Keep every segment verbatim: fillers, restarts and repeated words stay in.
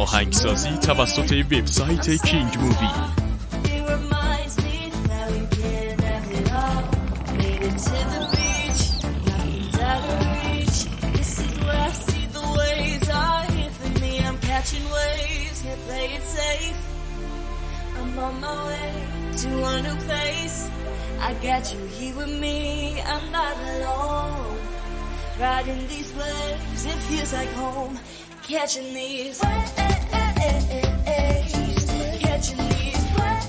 هماهنگسازی توسط وبسایت کینگ مووی. I'm on my way to a new place. I got you here with me, I'm not alone. Riding these waves, it feels like home. Catching these waves, catching these waves,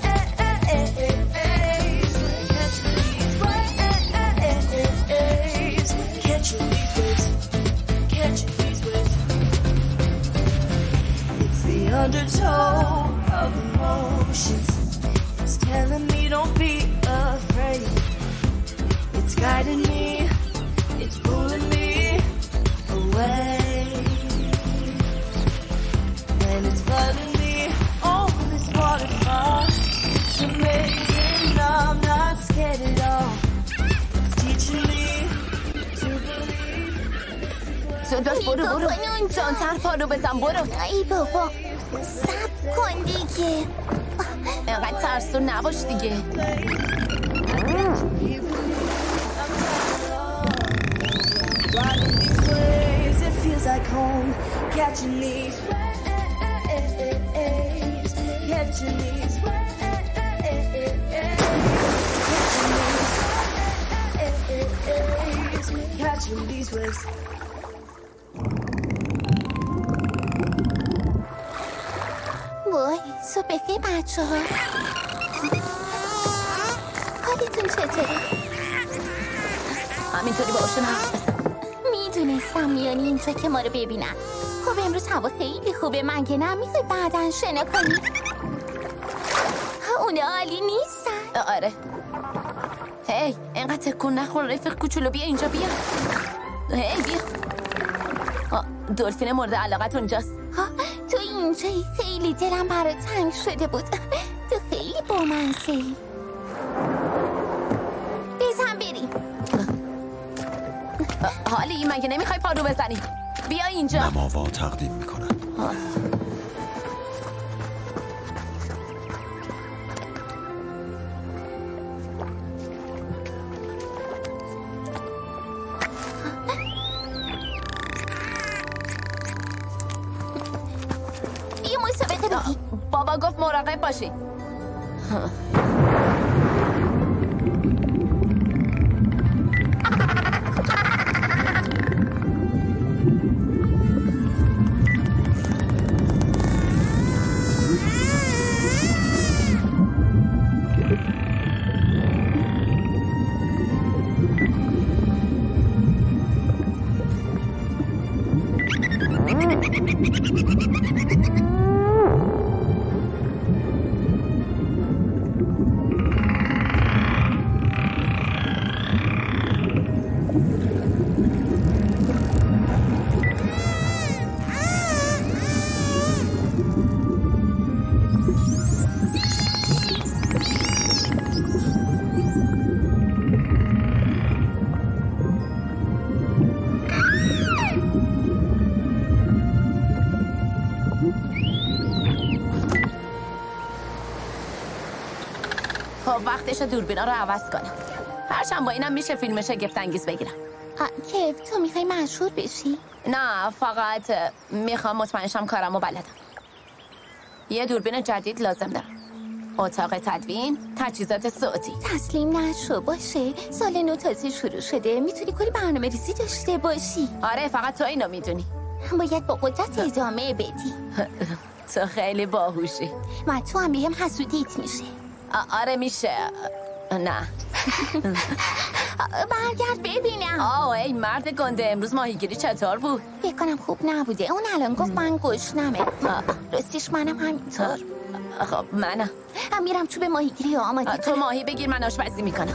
catching these waves, catching these waves. It's the undertow of emotions. It's telling me don't be afraid. It's guiding me. It's pulling me away. And it's flooding me. Oh, this waterfall. It's amazing. I'm not scared at all. It's teaching me to believe. صداش برو برو جانتر پارو بزن برو. ای بابا سب کن دیگه. اینقدر ترسو نباش دیگه. Riding these waves, it feels like home. Catching these waves, catching these waves, catching these waves. وای صبح بخیر بچه ها. حالتون چطوره؟ همینطوری باشه حرف بزن. میدونستم میانی اینجا که ما رو ببینن. خب امروز هوا خیلی خوبه مگه نه؟ میخوای بعدن شنا کنی؟ اونا عالی نیستن؟ آره. هی اینقدر تکون نخور رفیق کوچولو بیا اینجا بیا. هی بیا. دلفین مورد علاقت اونجاست. ها تو اینجایی خیلی دلم برات تنگ شده بود. تو خیلی بامزه‌ای. بزن بریم. حالی مگه نمیخوای پارو بزنی؟ بیا اینجا. نماوا تقدیم میکنم. بیا مسابقه بگی. بابا گفت مراقب باشی. وقتش دوربینا رو عوض کنم. هرچند با اینم میشه فیلم شگفت انگیز بگیرم. کیف تو میخوای مشهور بشی؟ نه فقط میخوام مطمئنشم کارمو بلدم. یه دوربین جدید لازم دارم. اتاق تدوین، تجهیزات صوتی. تسلیم نشو باشه. سال نو تازه شروع شده. میتونی کلی برنامه ریزی داشته باشی. آره فقط تو اینو میدونی. باید با قدرت ادامه بدی. تو خیلی باهوشی. و تو هم بهم حسودیت میشه. آره میشه. نه برگرد ببینم. آه ای مرد گنده امروز ماهیگیری چطور بود؟ فکر کنم خوب نبوده. اون الان گفت من گشنمه. راستش منم همینطور. خب منم هم میرم چوب ماهیگیری آماده. تو ماهی بگیر من آشپزی میکنم.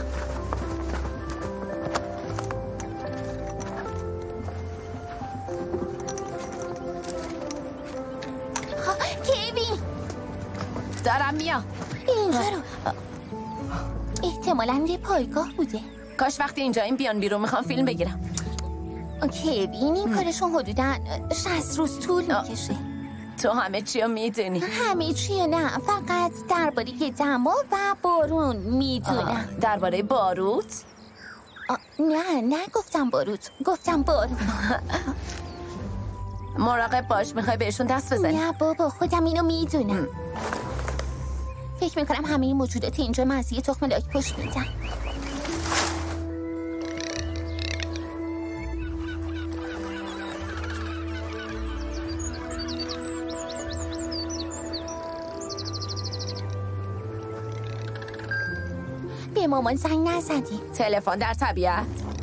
کیوین دارم میام. اینجا رو احتمالاً یه پایگاه بوده. کاش وقتی اینجا این بیان بیرون میخوام فیلم بگیرم. کیوین این کارشون حدوداً شصت روز طول میکشه. تو همه چی رو میدونی؟ همه چی نه، فقط درباره دما و بارون میدونم. درباره باروت؟ نه نه گفتم باروت، گفتم بارون. مراقب باش، میخوای بهشون دست بزنی؟ نه بابا، خودم اینو میدونم. فکر میکنم همه این موجودات اینجا مزی تخم لاک پشت میدن. به مامان زنگ نزدی؟ تلفن در طبیعت؟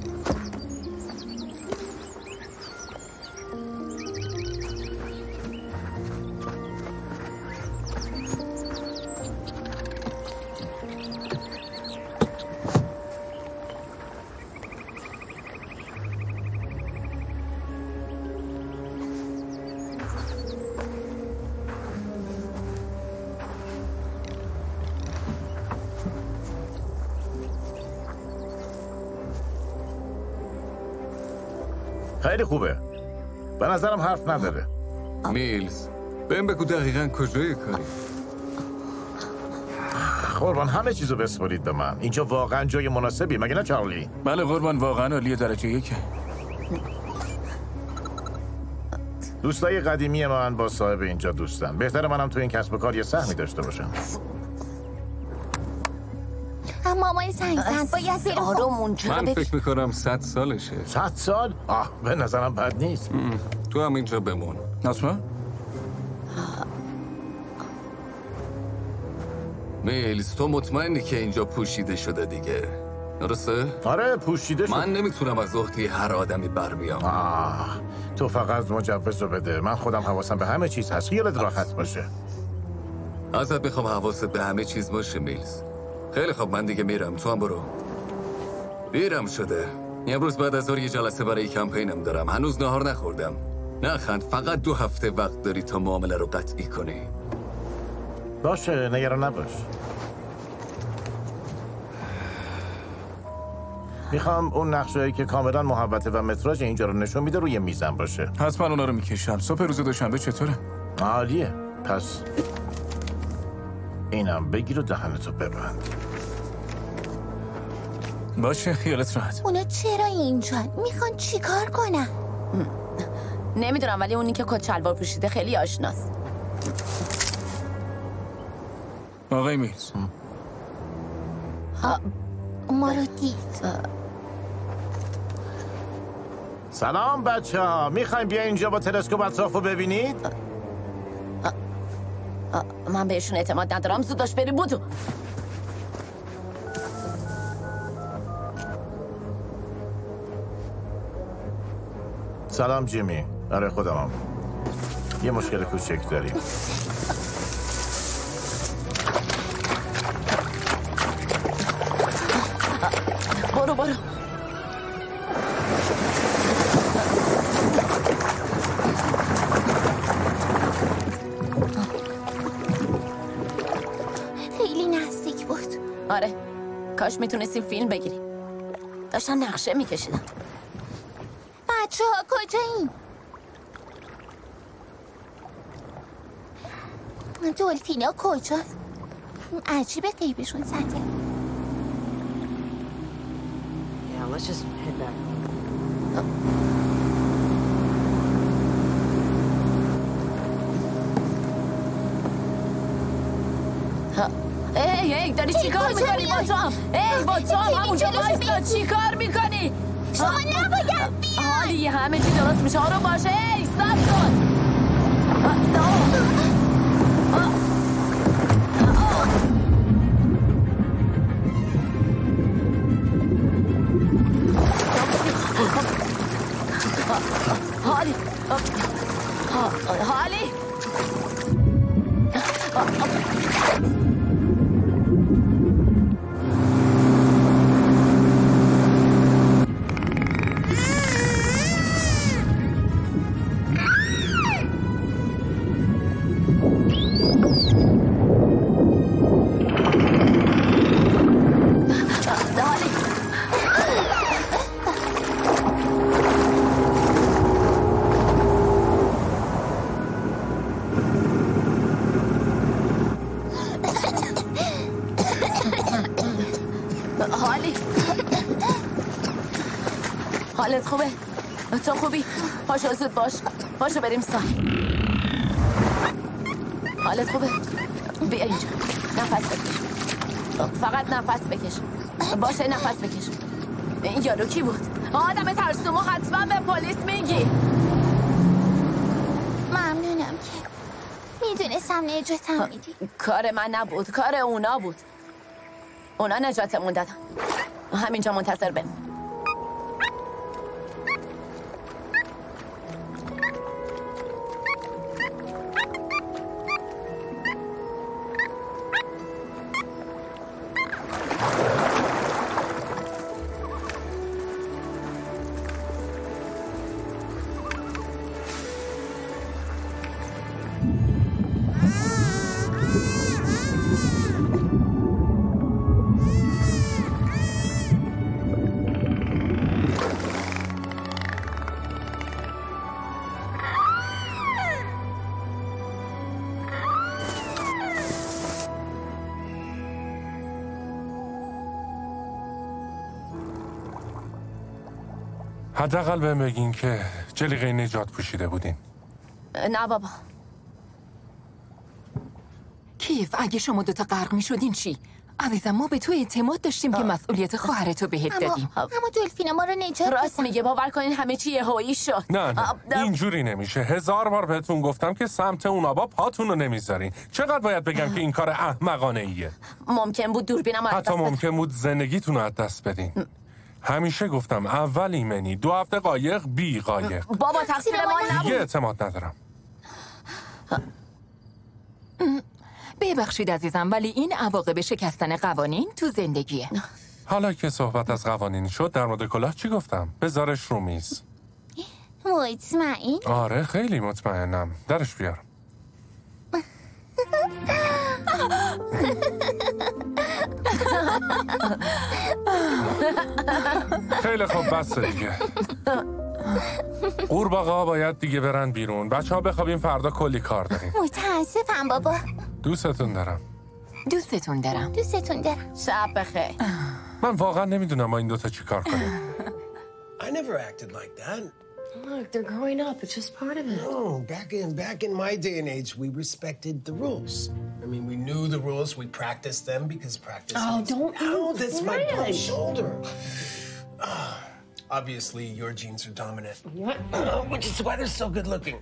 خیلی خوبه. به نظرم حرف نداره. میلز، بهم بگو دقیقاً کجای کاری؟ قربان همه چیزو بسپارید به من. اینجا واقعا جای مناسبی، مگه نه چارلی؟ بله قربان، واقعا عالی درجه یکه. دوستای قدیمی من با صاحب اینجا دوستن. بهتره منم تو این کسب و کار یه سهمی داشته باشم. مامان زنگ زد، باید بریم. آرومون چرا من فکر میکنم صد سالشه. صد سال؟ آه به نظرم بد نیست. تو هم اینجا بمون. نصفه؟ میلز، تو مطمئنی که اینجا پوشیده شده دیگه؟ درسته؟ آره پوشیده شد. من نمیتونم از عهده هر آدمی بر بیام. آه تو فقط مجوز رو بده. من خودم حواسم به همه چیز هست. خیالت راحت باشه. ازت میخوام حواست به همه چیز باشه میلز. خیلی خب، من دیگه میرم، تو هم برو. دیرم شده. امروز بعد از ظهر یه جلسه برای کمپینم دارم. هنوز نهار نخوردم. نخند، فقط دو هفته وقت داری تا معامله رو قطعی کنی. باشه نگران نباش. میخوام اون نقشه‌ای که کاملا محوطه و متراژ اینجا رو نشون میده روی میزم باشه. حتما اونا رو میکشم. صبح روز دوشنبه چطوره؟ عالیه. پس اینم بگیر و دهنتو ببند. باشه خیالت راحت. اونا چرا اینجا؟ میخوان چیکار کنن؟ نمیدونم، ولی اونی که کت شلوار پوشیده خیلی آشناست. آقای میلز، ما رو دید. سلام بچه ها، میخوایم بیا اینجا با تلسکوپ اطرافو ببینید؟ من بهشون اعتماد ندارم. زود داشت بری بودو. سلام جیمی. آره خودمم. یه مشکل کوچک داریم. برو برو. خیلی نزدیک بود. آره کاش میتونستیم فیلم بگیریم. داشتن نقشه میکشیدم. بچه ها کجایین؟ دولفینا کجاست؟ عجیبه قیبشون زده. Yeah, let's just head back. ای ای داری چی کار میکنی با تو؟ ای با تو همونجا بایستا چی کار میکنی؟ شما نباید بیا. حالی همه چی درست میشه. آروم باشه. ای سب کن. حالی حالی حالت خوبه؟ تو خوبی؟ پاشو زود باش. پاشو بریم ساحل. حالت خوبه؟ بیا اینجا. نفس بکش. فقط نفس بکش. باشه نفس بکش. این یارو کی بود؟ آدم ترسومو حتما به پلیس میگی. ممنونم که میدونستم نجاتم میدی. کار من نبود، کار اونا بود. اونا نجاتمون دادن. همینجا منتظر بمون. حداقل بهم بگین که جلیقه نجات پوشیده بودین. نه بابا. کیف اگه شما دوتا غرق می شدین چی؟ عزیزم ما به تو اعتماد داشتیم که مسئولیت خواهرتو بهت دادیم. اما دلفینا ما رو نجات راست میگه، باور کنین همه چی یهویی شد. نه نه اینجوری نمیشه. هزار بار بهتون گفتم که سمت اون آبا پاتون رو نمیذارین. چقدر باید بگم که این کار احمقانه ایه؟ ممکن بود دوربینم حتی ممکن بود زندگیتون رو از دست بدین. همیشه گفتم اول ایمنی، دو هفته قایق، بی قایق. بابا تقصیر ما نبود. دیگه اعتماد ندارم. ببخشید عزیزم ولی این عواقب شکستن قوانین تو زندگیه. حالا که صحبت از قوانین شد در مورد کلاه چی گفتم؟ بذارش رو میز. مطمئن؟ آره خیلی مطمئنم. درش بیار. خیلی خوب بس دیگه. قورباغه ها باید دیگه برن بیرون. بچه ها بخوابیم فردا کلی کار داریم. متاسفم بابا. دوستتون دارم. دوستتون دارم. دوستتون دارم. شب بخیر. من واقعا نمیدونم ما این دوتا چی کار کنیم. I never acted like that. Look, they're growing up. It's just part of it. No, back in back in my day and age, we respected the rules. I mean, we knew the rules. We practiced them because practice. Oh, don't. Oh, that's my Really? bum shoulder. Ah, obviously, your genes are dominant. What? Uh, which is why they're so good looking.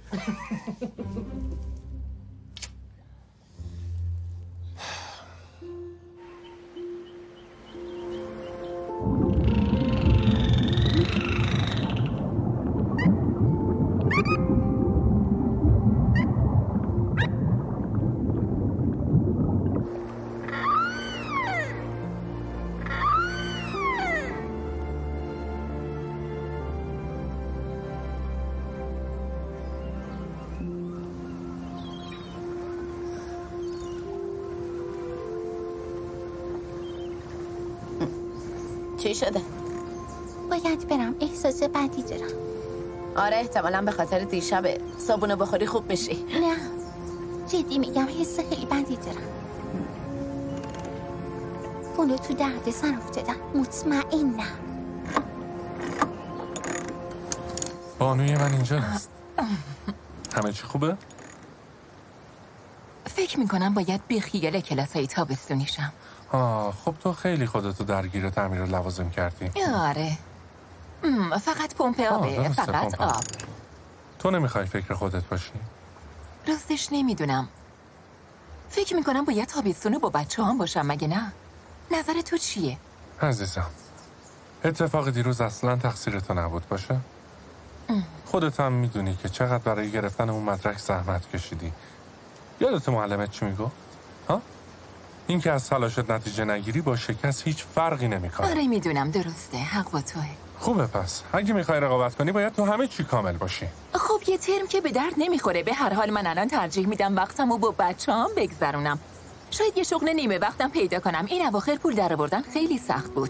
چی شده؟ باید برم، احساس بدی دارم. آره احتمالاً به خاطر دیشبه. صابونو بخوری خوب بشی. نه جدی میگم، حس خیلی بدی دارم. اونو تو درد سر افتادن. مطمئنم. بانوی من اینجا هست. همه چی خوبه؟ فکر میکنم باید بی خیال کلاسای تابستونیشم. آه خب تو خیلی خودتو درگیر تعمیر لوازم کردی. آره ام، فقط پمپ آبه. فقط پمپ آب. تو نمیخوای فکر خودت باشی؟ راستش نمیدونم. فکر میکنم باید تابستونو با بچه هم باشم مگه نه؟ نظر تو چیه؟ عزیزم اتفاق دیروز اصلا تقصیر تو نبود باشه؟ ام. خودت هم میدونی که چقدر برای گرفتن اون مدرک زحمت کشیدی. یادت معلمت چی میگو؟ ها؟ این که از تلاشت نتیجه نگیری با شکست هیچ فرقی نمیکنه. آره میدونم درسته، حق با توه. خوبه پس اگه میخوای رقابت کنی باید تو همه چی کامل باشی. خب یه ترم که به درد نمیخوره. به هر حال من الان ترجیح میدم وقتمو با بچه‌ام بگذرونم. شاید یه شغل نیمه وقتم پیدا کنم. این اواخر پول درآوردن خیلی سخت بود.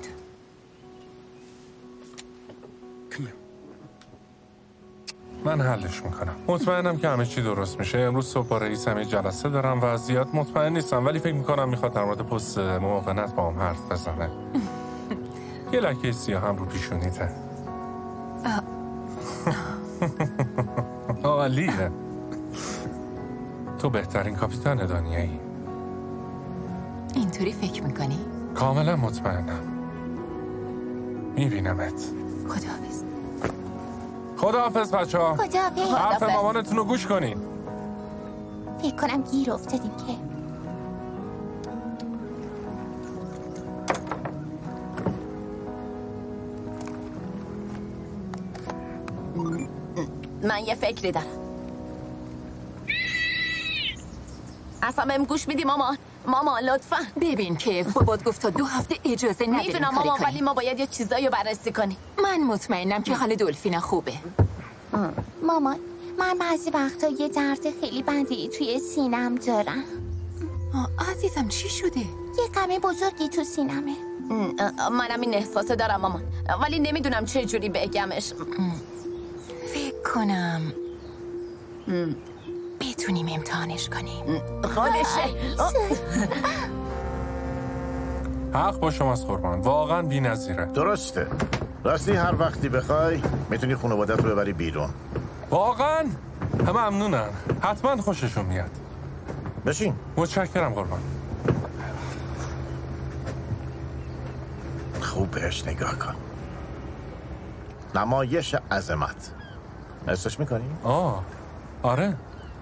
من حلش میکنم. مطمئنم که همه چی درست میشه. امروز صبح با رئیس هم جلسه دارم و زیاد مطمئن نیستم ولی فکر میکنم میخواد در مورد پست معاونت با هم حرف بزنه. یه لکه سیاه هم رو پیشونیته. عالیه. تو بهترین کاپیتان دنیایی. اینطوری فکر میکنی؟ کاملا مطمئنم. میبینمت. خداحافظ. خداحافظ بچه ها. خداحافظ. حرف مامانتون رو گوش کنین. فکر کنم گیر افتادیم که من یه فکری دارم. اصلا بهم گوش میدی مامان؟ مامان لطفا. ببین که بابات گفت تا دو هفته اجازه نداریم میدونم کاری مامان، کنیم. ولی ما باید یه چیزایی رو بررسی کنیم. من مطمئنم که حال دلفین خوبه. مامان من بعضی وقتا یه درد خیلی بدی توی سینم دارم. آه عزیزم چی شده؟ یه غم بزرگی تو سینمه. منم این احساس دارم مامان، ولی نمیدونم چه جوری بگمش. فکر کنم بتونیم امتحانش کنیم. خودشه. حق با شماست قربان، واقعا بی‌نظیره. درسته. راستی هر وقتی بخوای میتونی خانوادت رو ببری بیرون. واقعا ممنونم، حتما خوششون میاد. بشین. متشکرم قربان. خوب بهش نگاه کن. نمایش عظمت. حسش میکنی؟ آه آره.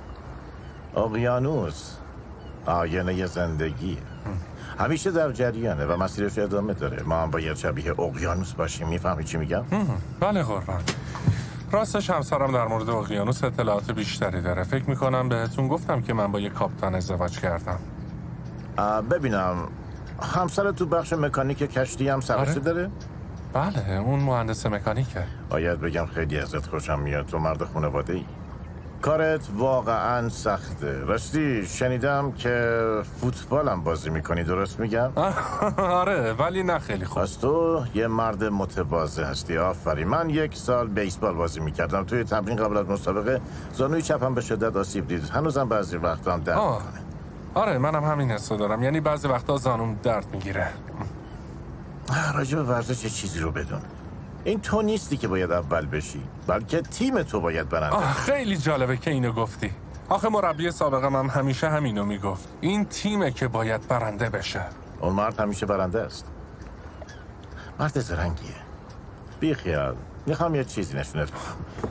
اقیانوس آینه زندگیه. همیشه در جریانه و مسیرش ادامه داره. ما هم باید شبیه اقیانوس باشیم. میفهمی چی میگم؟ بله قربان. راستش همسرم در مورد اقیانوس اطلاعات بیشتری داره. فکر میکنم بهتون گفتم که من با یک کاپیتان ازدواج کردم. ببینم همسر تو بخش مکانیک کشتی هم سررسی آره؟ داره؟ بله اون مهندس مکانیکه. باید بگم خیلی ازت خوشم میاد. تو مرد خانواده ای. کارت واقعا سخته. راستی شنیدم که فوتبالم بازی میکنی، درست میگم؟ آره ولی نه خیلی خوب. پس تو یه مرد متواضع هستی. آفرین. من یک سال بیسبال بازی میکردم. توی تمرین قبل از مسابقه زانوی چپم به شدت آسیب دید. هنوزم بعضی وقتا هم درد میکنه. آره منم همین حسو دارم، یعنی بعضی وقتا زانوم درد میگیره. راجع به ورزش یه چیزی رو بدون. این تو نیستی که باید اول بشی، بلکه تیم تو باید برنده. آه خیلی جالبه که اینو گفتی. آخه مربی سابقم هم همیشه همینو میگفت. این تیمه که باید برنده بشه. اون مرد همیشه برنده است. مرد زرنگیه. بی خیال. میخوام یه چیزی نشونت بدم.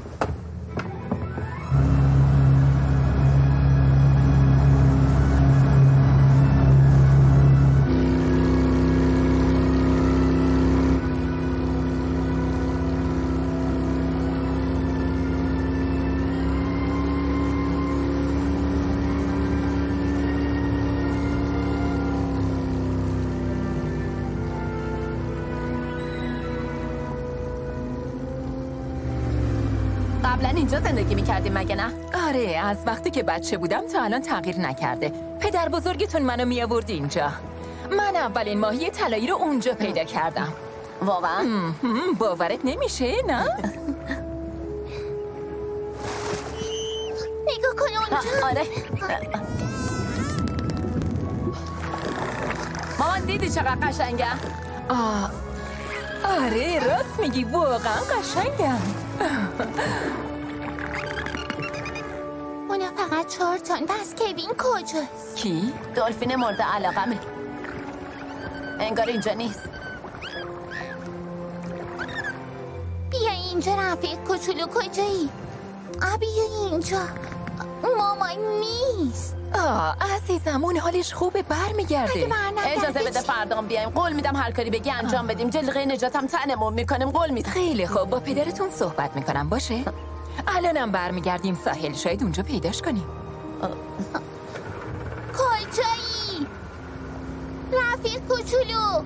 قبلا اینجا زندگی میکردیم مگه نه؟ آره از وقتی که بچه بودم تا الان تغییر نکرده. پدر بزرگتون منو می آورد اینجا. من اولین ماهی طلایی رو اونجا پیدا کردم. واقعا؟ باورت نمیشه نه؟ نگاه کن اونجا. آره. مامان دیدی چقدر قشنگه؟ آه آره راست میگی، واقعا قشنگم. اونا فقط چهار تن. بس کوین کجاست؟ کی؟ دلفین مورد علاقمه. انگار اینجا نیست. بیا اینجا رفیق کوچولو. کجایی؟ بیا اینجا. مامان نیست. آه عزیزم اون حالش خوبه، برمیگرده. اجازه بده فردام بیایم. قول میدم هر کاری بگی انجام بدیم. جلقه نجاتم تنمون میکنیم. قول میدم. خیلی خوب، با پدرتون صحبت میکنم باشه؟ الانم برمیگردیم ساحل، شاید اونجا پیداش کنیم. کجایی؟ رفیق کوچولو.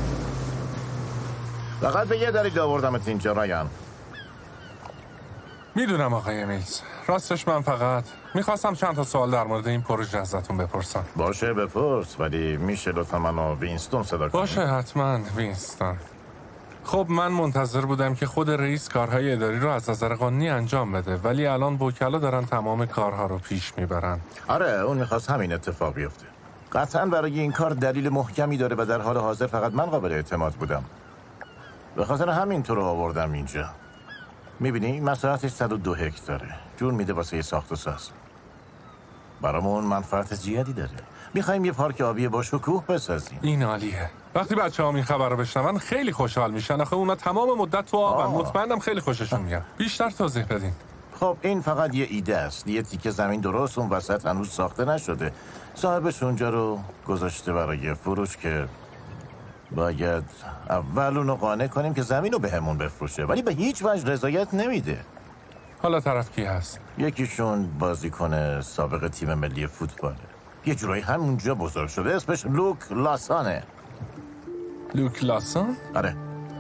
فقط به یه دلیل آوردمت اینجا رایان. میدونم آقای میلز. راستش من فقط میخواستم چند تا سوال در مورد این پروژه ازتون بپرسم. باشه بپرس، ولی میشه لطفا منو وینستون صدا کنی؟ باشه حتما وینستون. خب من منتظر بودم که خود رئیس کارهای اداری رو از نظر قانونی انجام بده، ولی الان وکلا دارن تمام کارها رو پیش میبرن. آره اون میخواست همین اتفاق بیفته. قطعا برای این کار دلیل محکمی داره و در حال حاضر فقط من قابل اعتماد بودم. به خاطر همین تو رو آوردم اینجا. میبینی مساحتش صد و دو هکتاره. جون میده واسه ساخت و ساز. برامون منفعت زیادی داره. میخوایم یه پارک آبی با شکوه بسازیم. این عالیه. وقتی بچه‌ها این خبر رو بشنون خیلی خوشحال میشن. آخه اونا تمام مدت تو آبن. مطمئنم خیلی خوششون میاد. بیشتر توضیح بدین. خب این فقط یه ایده است. یه تیکه زمین درست اون وسط هنوز ساخته نشده. صاحبش اونجا رو گذاشته برای فروش که باید اول اونو قانع کنیم که زمین رو بهمون بفروشه، ولی به هیچ وجه رضایت نمیده. حالا طرف کی هست؟ یکیشون بازیکن سابق تیم ملی فوتباله. یه جورایی همونجا بزرگ شده. اسمش لوک لاسانه. لوک لاسان؟ آره.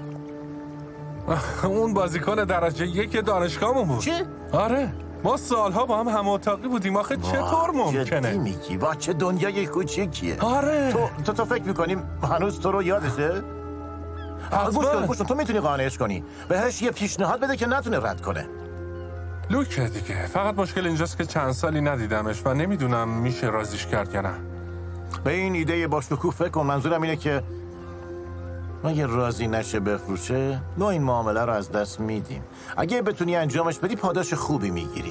اون بازیکن درجه یک دانشگاهمون بود. چی؟ آره. ما سالها با هم هم اتاقی بودیم. آخه چطور ممکنه؟ جدی میگی؟ وا چه دنیای کوچیکیه. آره. تو تو, تو فکر میکنیم هنوز تو رو یادشه؟ گوش کن گوش کن، تو میتونی قانعش کنی. بهش یه پیشنهاد بده که نتونه رد کنه. لوکه دیگه. فقط مشکل اینجاست که چند سالی ندیدمش و نمیدونم میشه رازیش کرد یا نه. به این ایده با شکوه فکر کن. منظورم اینه که اگه راضی نشه بفروشه، ما این معامله رو از دست میدیم. اگه بتونی انجامش بدی پاداش خوبی میگیری.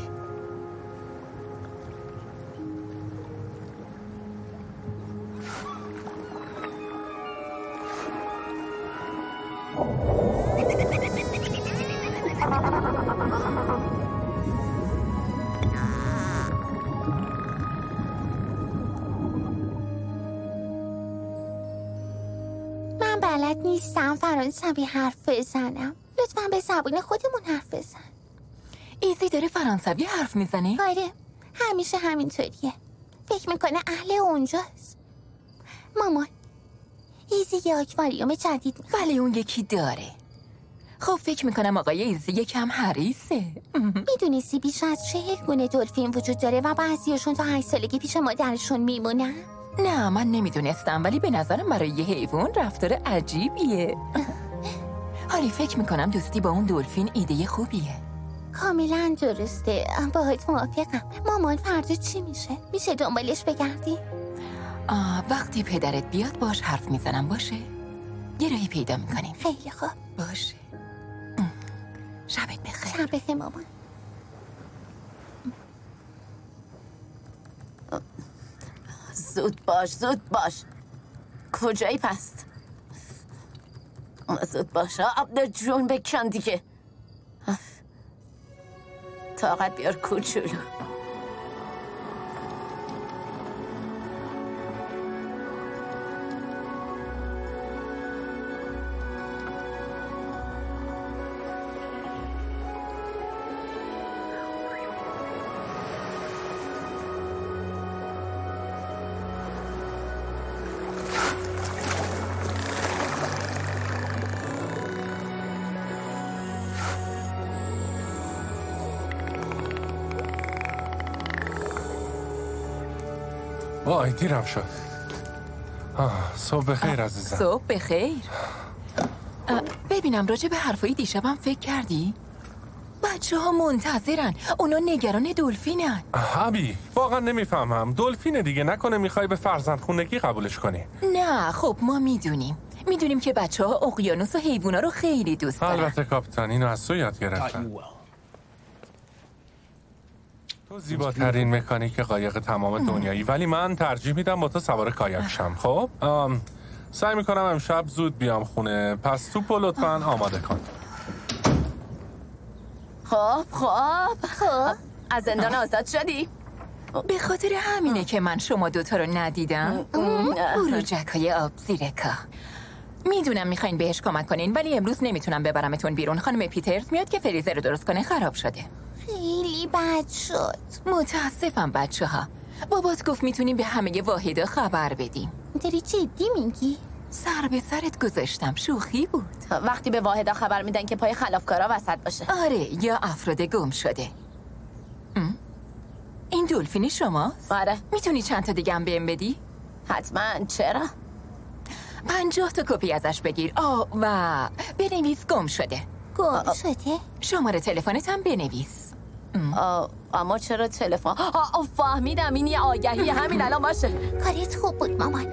بلد نیستم فرانسوی حرف بزنم. لطفاً به زبان خودمون حرف بزن. ایزی داره فرانسوی حرف میزنه؟ آره همیشه همینطوریه. فکر میکنه اهل اونجاست. مامان ایزی یه آکواریوم جدید میخواد. ولی اون یکی داره. خب فکر میکنم آقای ایزی یکم حریصه. میدونستی بیش از چهل گونه دلفین وجود داره و بعضیاشون تا هشت سالگی پیش مادرشون میمونن؟ نه من نمیدونستم، ولی به نظرم برای یه حیوان رفتار عجیبیه. حالی فکر میکنم دوستی با اون دلفین ایده خوبیه. کاملا درسته، باهات موافقم. مامان فردا چی میشه؟ میشه دنبالش بگردی؟ آه وقتی پدرت بیاد باش حرف میزنم. باشه یه راهی پیدا میکنیم. خیلی خوب باشه. شبت بخیر. شب بخیر مامان. زود باش زود باش. کجایی پس؟ زود باش آب جون بکن دیگه. طاقت بیار کوچولو. وای دیرم شد. آه، صبح بخیر عزیزم. صبح بخیر. ببینم راجع به حرفای دیشبم فکر کردی؟ بچه ها منتظرن. اونا نگران دلفینن. ابی واقعا نمیفهمم. دلفین دیگه نکنه میخوای به فرزند خونگی قبولش کنی؟ نه خب ما میدونیم. میدونیم که بچه ها اقیانوس و حیوونا رو خیلی دوست دارن. البته کاپیتان اینو از تو یاد گرفتن. تو زیباترین مکانیک قایق تمام دنیایی، ولی من ترجیح میدم با تو سوار کایاک شم. خب سعی میکنم امشب زود بیام خونه، پس توپو لطفاً آماده کن. خب خب خب از زندان آزاد شدی؟ به خاطر همینه که من شما دوتا رو ندیدم. بروجک های آب زیر کاه. میدونم میخواین بهش کمک کنین، ولی امروز نمیتونم ببرمتون بیرون. خانم پیترز میاد که فریزر رو درست کنه، خراب شده. خیلی بد شد. متاسفم بچه ها. بابات گفت میتونیم به همه واحدا خبر بدیم. داری جدی میگی؟ سر به سرت گذاشتم، شوخی بود. وقتی به واحدا خبر میدن که پای خلافکارا وسط باشه. آره، یا افراد گم شده. ام؟ این دلفین شماست؟ آره. میتونی چند تا دیگه هم بهم بدی؟ حتما. چرا؟ پنجاه تا کپی ازش بگیر. آه و بنویس گم شده. گم شده؟ شماره تلفنت هم بنویس. آه، اما چرا تلفن؟ آه فهمیدم، این یه آگهی همین الان باشه. کارت خوب بود مامان.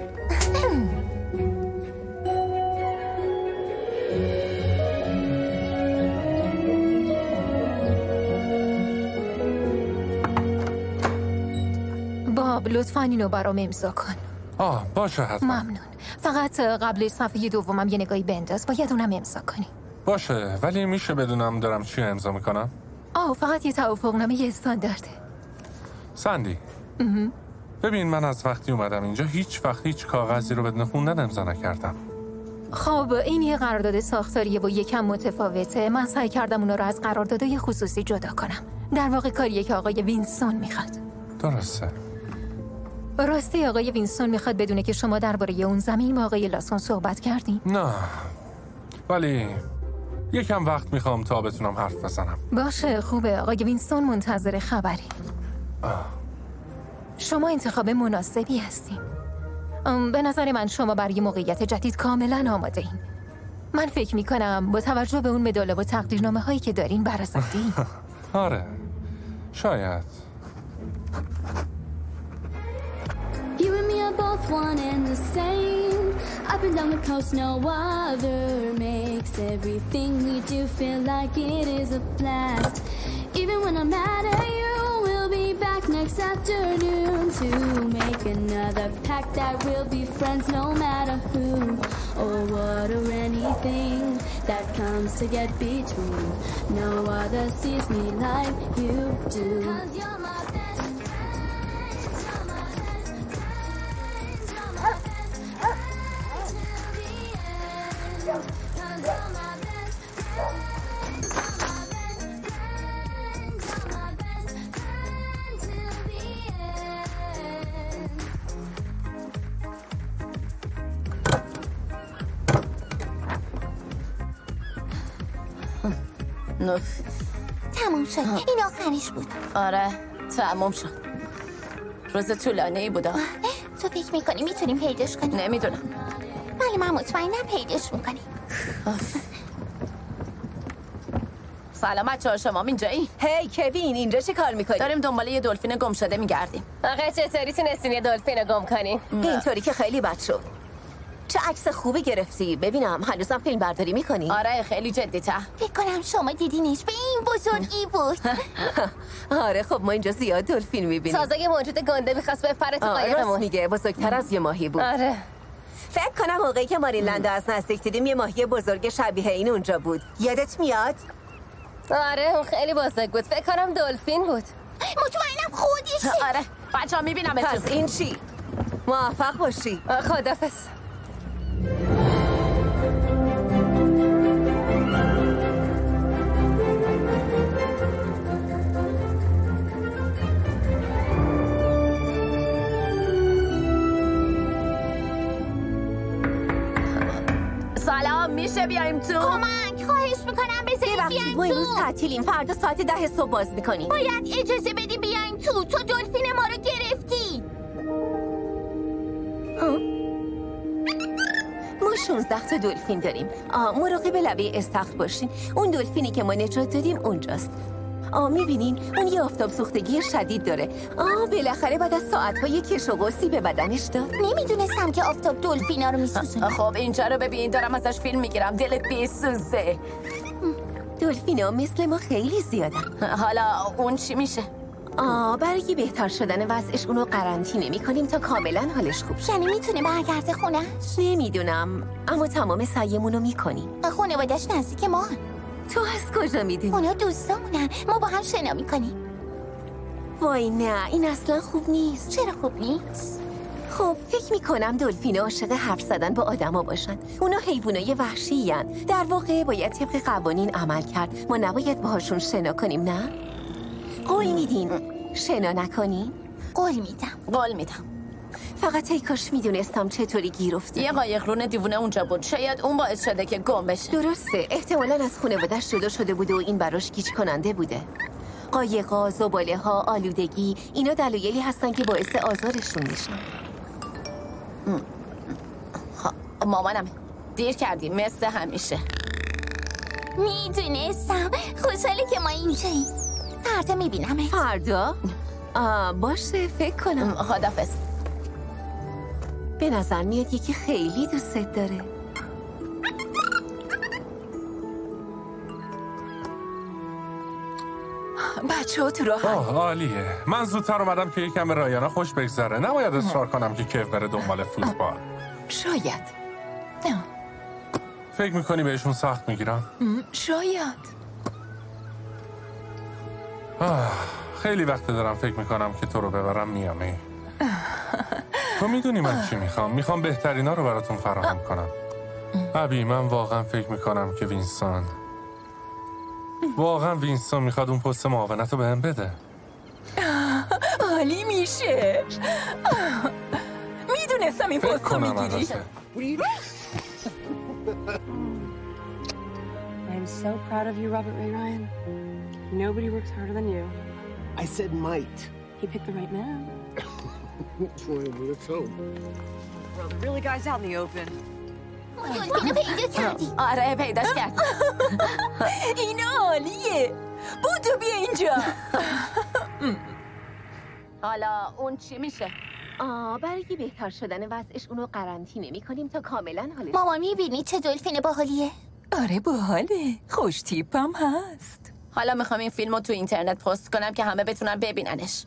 باب لطفاً اینو برام امضا کن. آه باشه حتما. ممنون. فقط قبل صفحه دومم یه نگاهی بنداز. باید اونم امضا کنی. باشه، ولی میشه بدونم دارم چی امضا میکنم؟ آه فقط یه توافقنامه استاندارده. سندی ببین، من از وقتی اومدم اینجا هیچ وقت هیچ کاغذی رو بدون خوندن امضا نکردم. خب این یه قرارداد ساختاریه و یکم متفاوته. من سعی کردم اونا رو از قراردادهای خصوصی جدا کنم. در واقع کاریه که آقای وینستون میخواد. درسته. راستی آقای وینستون میخواد بدونه که شما درباره اون زمین با آقای لاسون صحبت کردین؟ نه، ولی یکم وقت میخوام تا بتونم حرف بزنم. باشه خوبه. آقای وینستون منتظر خبری. آه. شما انتخاب مناسبی هستین. به نظر من شما برای موقعیت جدید کاملا آماده این. من فکر میکنم با توجه به اون مدال و تقدیرنامه هایی که دارین برازنده‌این. آره شاید. You and me are both one and the same. Up and down the coast, no other makes everything we do feel like it is a blast. Even when I'm mad at you, we'll be back next afternoon to make another pact that we'll be friends no matter who or what or anything that comes to get between. No other sees me like you do. 'Cause you're my best friend. نف. تموم شد. این آخریش بود. آره تموم شد. روز طولانی بود. تو فکر میکنی میتونیم پیداش کنیم؟ نمیدونم، ولی من مطمئنم پیداش میکنیم. سلام بچه‌ها، شما اینجایی؟ هی کوین، اینجا چی کار میکنی؟ داریم دنبال یه دلفین گم شده میگردیم. آقا چطوری تونستین یه دلفین رو گم کنین؟ اینطوری که خیلی بد شد. چه عکس خوبی گرفتی. ببینم هنوزم فیلم برداری میکنی؟ آره خیلی جدی تر. فکر کنم شما دیدینش، به این بزرگی بود. آره خب ما اینجا زیاد دلفین میبینیم. تازه موجود گنده میخواست بپره تو قایقمون. قایقمون. میگه بزرگتر از یه ماهی بود. آره فکر کنم موقعی که مارینلند از نزدیک دیدیم یه ماهی بزرگ شبیه این اونجا بود. یادت میاد؟ آره اون خیلی بزرگ بود. فکر کنم دلفین بود. مطمئنم خودشه. آره بچه‌ها میبینم. پس این چی؟ موفق باشی. خدافظ. سلام، میشه بیایم تو؟ کمک خواهش میکنم بذارید بیاین ما امروز تو. تعطیلیم. فردا ساعت ده صبح باز میکنیم. باید اجازه بدی بیاین تو. تو دلفین ما رو گرفتی. ما شانزده تا دلفین داریم. آه مراقب لبه استخر باشین. اون دلفینی که ما نجات دادیم اونجاست. آه میبینین اون یه آفتاب سوختگی شدید داره. آه بالاخره بعد از ساعتهای کش و قوسی به بدنش داد. نمیدونستم که آفتاب دلفینا رو میسوزونه. خب اینجا رو ببین، دارم ازش فیلم میگیرم. دلت بیسوزه. دلفینا مثل ما خیلی زیادن. حالا اون چی میشه؟ آه برای بهتر شدن وضعش اونو قرنطینه میکنیم تا کاملا حالش خوب شه. یعنی میتونه برگرده خونش؟ نمیدونم، اما تمام سعیمونو میکنیم. خانواده‌اش نزدیک ما. تو از کجا میدونی؟ اونا دوستامونن. ما با هم شنا میکنیم. وای نه، این اصلا خوب نیست. چرا خوب نیست؟ خب فکر میکنم دلفینا عاشق حرف زدن با آدما باشن. اونا حیوانای وحشی هن. در واقع باید طبق قوانین عمل کرد. ما نباید باهاشون شنا کنیم، نه؟ قول میدین شنا نکنیم؟ قول میدم. قول میدم. فقط ای کاش میدونستم چطوری گیر افتاد. یه قایقرون دیوونه اونجا بود. شاید اون باعث شده که گم بشه. درسته، احتمالاً از خانواده‌اش جدا شده بوده و این براش گیج کننده بوده. قایق‌ها، زباله‌ها، آلودگی، اینا دلایلی هستن که باعث آزارشون میشن. مامانم دیر کردیم مثل همیشه. میدونستم. خوشحاله که ما اینجاییم. فردا میبینم. فردا؟ آه باشه فکر کنم. خدافظ. به نظر میاد یکی خیلی دوستت داره. بچه ها تو راه. آه عالیه. من زودتر اومدم که یکم به رایانا خوش بگذره. نباید اصرار کنم که کیف بره دنبال فوتبال. شاید. فکر میکنی بهشون سخت میگیرم؟ شاید. آه خیلی وقت دارم فکر میکنم که تو رو ببرم میامی. تو میدونی من چی میخوام؟ میخوام بهترینا رو براتون فراهم کنم. ابی من واقعا فکر میکنم که وینسان واقعا وینسان میخواد اون پست معاونت رو بهم بده. عالی میشه. میدونستم این پست رو میگیری. I'm so proud of you, Robert Ray Ryan. Nobody works harder than you. I said might. He picked the right man. Let's hope. Well, the really guy's out in the open. دلفینو پیدا کردی. آره پیداش کرد. این عالیه. بودو بیا اینجا. حالا اون چی میشه؟ آه برای بهتر شدن وضعش اونو قرنطینه میکنیم تا کاملا حالش. ماما میبینی چه دلفین باحالیه؟ آره باحاله. خوش تیپم هست. حالا میخوام این فیلم رو تو اینترنت پست کنم که همه بتونن ببیننش.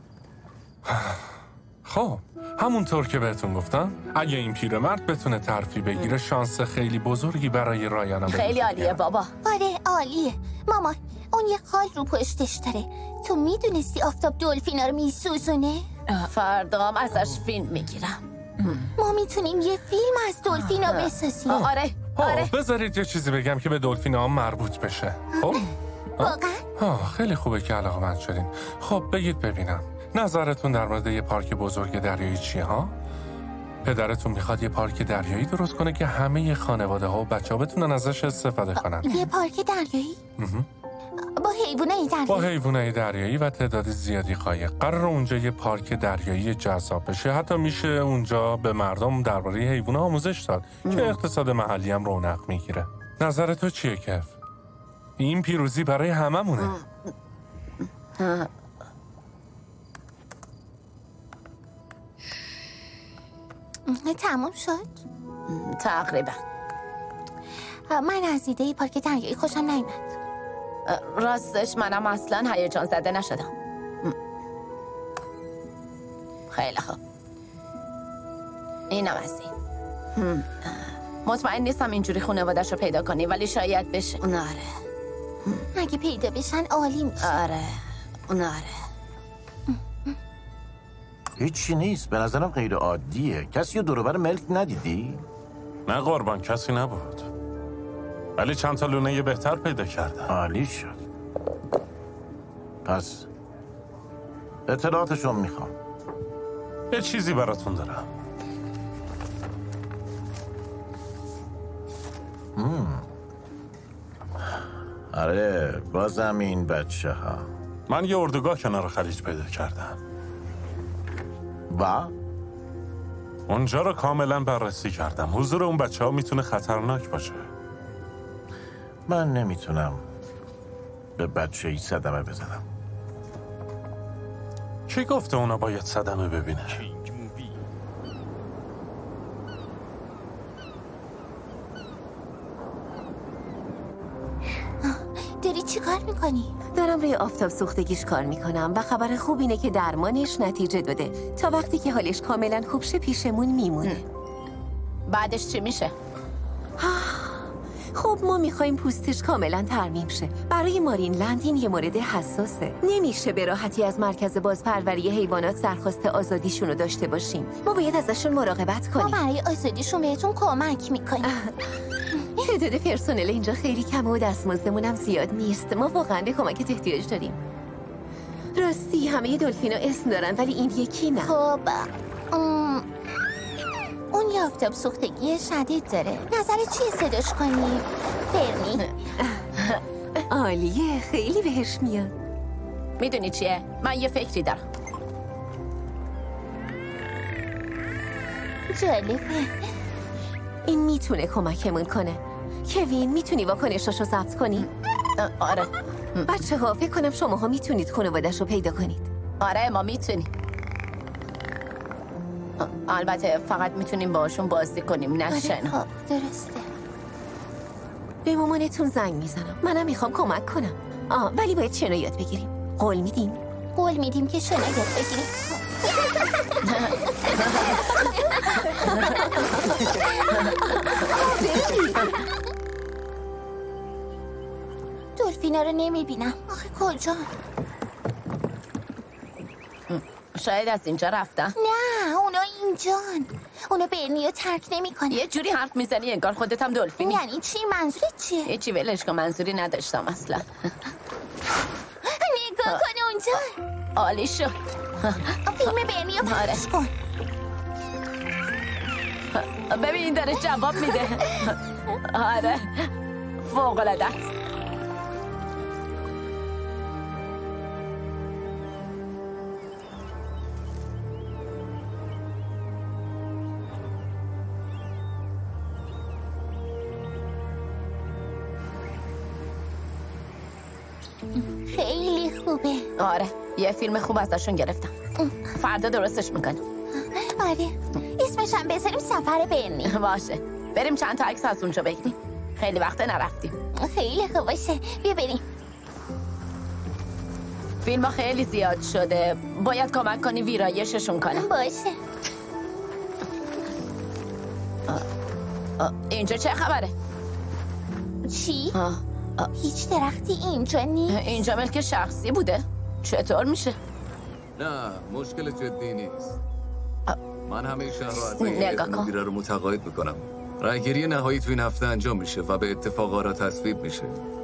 خب همونطور که بهتون گفتم اگه این پیرمرد بتونه ترفیع بگیره شانس خیلی بزرگی برای رایانا. خیلی عالیه بابا. آره عالیه. مامان اون یه خال رو پشتش داره. تو میدونستی آفتاب دلفینا رو میسوزونه؟ فردام ازش فیلم میگیرم. ما میتونیم یه فیلم از دلفینا بسازیم. آره آره. بذارید یه چیزی بگم که به دلفینا هم مربوط بشه. خب واقعا؟ خیلی خوبه که علاقه‌مند شدین. خب بگید ببینم نظرتون در مورد یه پارک بزرگ دریایی چیه ها؟ پدرتون میخواد یه پارک دریایی درست کنه که همه خانواده ها و بچه ها بتونن ازش استفاده کنن. یه پارک دریایی؟ با حیوانای دریایی؟ با حیوانای دریایی و تعداد زیادی قایق. قرار اونجا یه پارک دریایی جذاب بشه. حتی میشه اونجا به مردم درباره حیونا آموزش داد که اقتصاد محلی هم رونق میگیره. نظر تو چیه کف؟ این پیروزی برای هممونه. تموم شد؟ تقریبا. من از ایده پارک دریایی خوشم نیومد. راستش منم اصلا هیجان زده نشدم. خیلی خوب. اینم از این. مطمئن نیستم اینجوری خانواده‌اش رو پیدا کنی ولی شاید بشه. آره. اگه پیدا بشن عالی میشه. آره. آره. هیچی نیست. به نظرم غیر عادیه. کسی رو دور و بر ملک ندیدی؟ نه قربان کسی نبود. ولی چند تا لونه بهتر پیدا کردم. عالی شد. پس اطلاعاتشون میخوام. یه چیزی براتون دارم. مم. آره بازم این بچه ها. من یه اردوگاه کنار خلیج پیدا کردم. و؟ اونجا رو کاملا بررسی کردم. حضور اون بچه ها میتونه خطرناک باشه. من نمیتونم به بچه ای صدمه بزنم. کی گفته اونا باید صدمه ببینه؟ داری چی کار میکنی؟ دارم روی آفتاب سوختگیش کار میکنم و خبر خوب اینه که درمانش نتیجه داده. تا وقتی که حالش کاملا خوب شه پیشمون میمونه. بعدش چی میشه؟ خب ما میخوایم پوستش کاملا ترمیم شه. برای مارین لند این یه مورد حساسه. نمیشه به راحتی از مرکز بازپروری حیوانات درخواست آزادیشون رو داشته باشیم. ما باید ازشون مراقبت کنیم. ما برای آزادیشون بهتون کمک میکنیم. تعداد پرسنل اینجا خیلی کمه و دستمزدمون هم زیاد نیست. ما واقعا به کمکت احتیاج داریم. راستی همه دلفینا اسم دارن ولی این یکی نه. خب ام... یه آفتاب سوختگی شدید داره. نظرت چیه صداش کنیم؟ برنی عالیه، خیلی بهش میاد. میدونی چیه؟ من یه فکری دارم. جالبه. این میتونه کمکمون کنه. کوین، میتونی واکنشاشو ضبط کنی؟ آره. بچه ها، فکر کنم شماها میتونید خانواده‌شو پیدا کنید. آره ما میتونیم. البته فقط میتونیم باشون بازی کنیم، نه شنا. خب درسته. به مامانتون زنگ میزنم. منم میخوام کمک کنم. آه ولی باید شنا یاد بگیریم. قول میدیم؟ قول میدیم که شنا یاد بگیریم. دلفینا رو نمیبینم. آخه کجا؟ شاید از اینجا رفتن. نه اونا اینجان. اونا برنی رو ترک نمی کنن. یه جوری حرف میزنی انگار خودت هم دلفینی. یعنی چی؟ منظورت چیه؟ هیچی، ولش کن، منظوری نداشتم اصلا. نگاه کن اونجا. عالی شد. فیلم برنی رو پخش کن. ببین این داره جواب میده. آره فوق العاده است. خیلی خوبه. آره یه فیلم خوب ازشون گرفتم. فردا درستش میکنم. آره اسمش هم بذاریم سفر برنی. باشه بریم چند تا عکس از اونجا بگیریم. خیلی وقت نرفتیم. خیلی خوب باشه، بیا بریم. فیلم ها خیلی زیاد شده، باید کمک کنی ویرایششون کنم. باشه. آه. آه. اینجا چه خبره؟ چی؟ آه. آه. هیچ درختی اینجا نیست. اینجا ملک شخصی بوده. چطور میشه؟ نه مشکل جدی نیست. من همه شهر رو از نگاه کن. مدیره رو متقاعد میکنم. رایگیری نهایی تو این هفته انجام میشه و به اتفاق آرا تصویب میشه.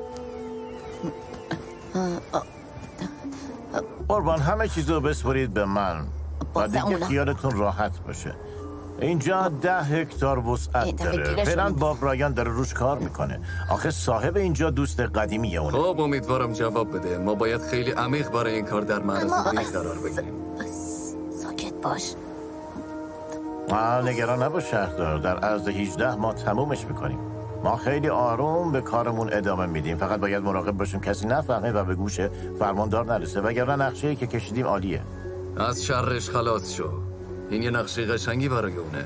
قربان همه چیزو بسپرید به من و دیگه خیالتون راحت باشه. اینجا ده هکتار وسعت داره. فعلا باب رایان داره روش کار میکنه. آخه صاحب اینجا دوست قدیمی اونه. خب امیدوارم جواب بده. ما باید خیلی عمیق برای این کار در معرض دید قرار بگیریم. ساکت باش. ما نگران نباش شهردار، در عرض هجده ماه تمومش میکنیم. ما خیلی آروم به کارمون ادامه میدیم. فقط باید مراقب باشیم کسی نفهمه و به گوش فرماندار نرسه، وگرنه نقشه‌ای که کشیدیم عالیه. از شرش خلاص شو. این یه نقشه قشنگی برای اونه.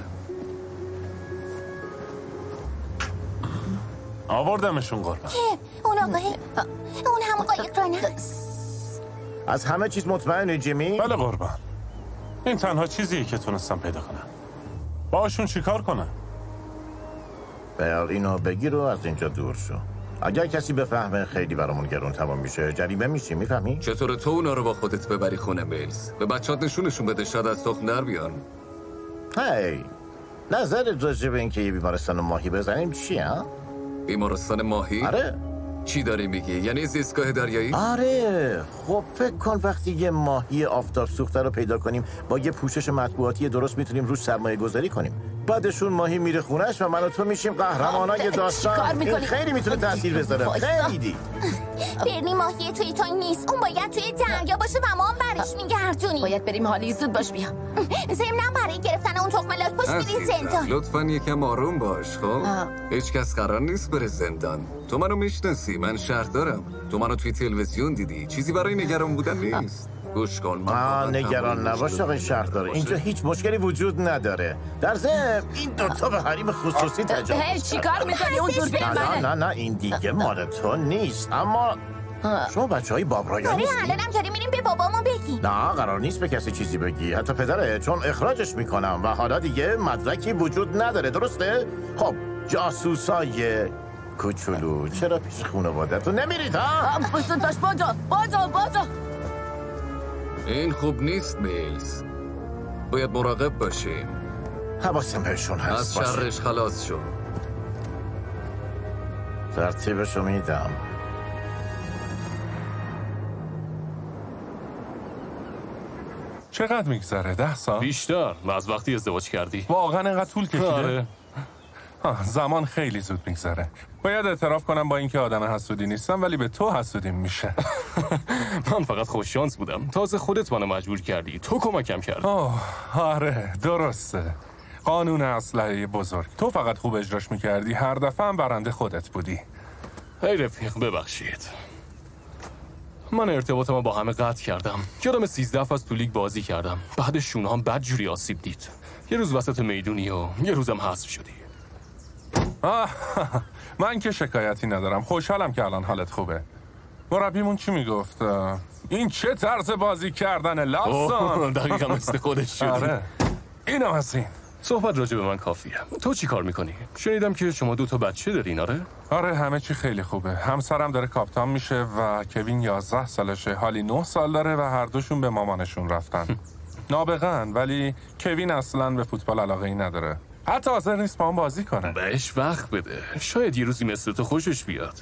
آوردمشون قربان. که اون آقای اون هم قایق رانه. از همه چیز مطمئنی جیمی؟ بله قربان. این تنها چیزیه که تونستم پیدا کنم. باشون چیکار کنم؟ بیار اینو بگیر و از اینجا دور شو. اگر کسی بفهمه خیلی برامون گرون تمام میشه، جریمه میشی، میفهمی؟ چطور تو اونا رو با خودت ببری خونه میلز؟ به بچه‌ات نشونشون بده، شاید از تخم در بیان. هی نظرت راجع به اینکه یه بیمارستان ماهی بزنیم چیه؟ بیمارستان ماهی؟ آره. چی داری میگی؟ یعنی زیستگاه دریایی؟ آره. خب فکر کن وقتی یه ماهی آفتاب سوخته رو پیدا کنیم با یه پوشش مطبوعاتی درست میتونیم روش سرمایه گذاری کنیم. بعدشون ماهی میره خونش و من و تو میشیم قهرمانای داستان. این خیلی میتونه تاثیر بذاره. خیلی. برنی ماهی توی تانک نیست، اون باید توی دریا باشه و ما هم برش میگردونیم. باید بریم حالی زود باش بیا. ضمناً برای گرفتن اون تخم لاک پشت میرین زندان. لطفاً یکم آروم باش. خب هیچ کس قرار نیست بره زندان. تو منو میشناسی، من شهردارم. تو منو توی تلویزیون دیدی. چیزی برای نگران بودن نیست. گوش کن. آه نگران نباش آقای شهردار، اینجا هیچ مشکلی وجود نداره. در ضمن این دوتا به حریم خصوصی تجاوز. هی چیکار میکنی؟ اون دوربین نه نه نه این دیگه مال تو نیست. اما شما بچه های باب رایان نیستی؟ آره الانم داری میریم به بابامون بگی. نه قرار نیست به کسی چیزی بگی، حتی پدره، چون اخراجش میکنم و حالا دیگه مدرکی وجود نداره. درسته؟ خب جاسوسای کوچولو چرا پیش خانواده‌تون نمیرید ها؟ بسون داشت بادو بادو بادو. این خوب نیست میلز. باید مراقب باشیم. حواسم بهشون هست. از شرش خلاص شو. ترتیبشو میدم. چقدر میگذره؟ ده سال؟ بیشتر و از وقتی ازدواج کردی. واقعا اینقدر طول کشیده؟ آره. زمان خیلی زود میگذره. باید اعتراف کنم با اینکه آدم حسودی نیستم ولی به تو حسودیم میشه. من فقط خوش شانس بودم. تازه خودت منو مجبور کردی. تو کمکم کردی. اوه آره درسته. قانون اسلحه بزرگ. تو فقط خوب اجراش میکردی. هر دفعه هم برنده خودت بودی. هی رفیق ببخشید. من ارتباطمو با همه قطع کردم. یادم سیزده فصل تو لیگ بازی کردم. بعد شونه هم بد جوری آسیب دید. یه روز وسط میدونی و یه روزم حذف شدی. آه من که شکایتی ندارم. خوشحالم که الان حالت خوبه. مربیمون چی میگفت؟ این چه طرز بازی کردن لاسان؟ دقیقا مثل خودش شد. آره اینم از این. صحبت راجع به من کافیه. تو چی کار میکنی؟ شنیدم که شما دو تا بچه دارین آره؟ آره همه چی خیلی خوبه. همسرم داره کاپتان میشه و کوین یازده سالشه. هالی نه سال داره و هر دوشون به مامانشون رفتن. نابغه‌ن ولی کوین اصلاً به فوتبال علاقه ای نداره. حتی حاضر نیست با هم بازی کنه. بهش وقت بده. شاید یه روزی مثل تو خوشش بیاد.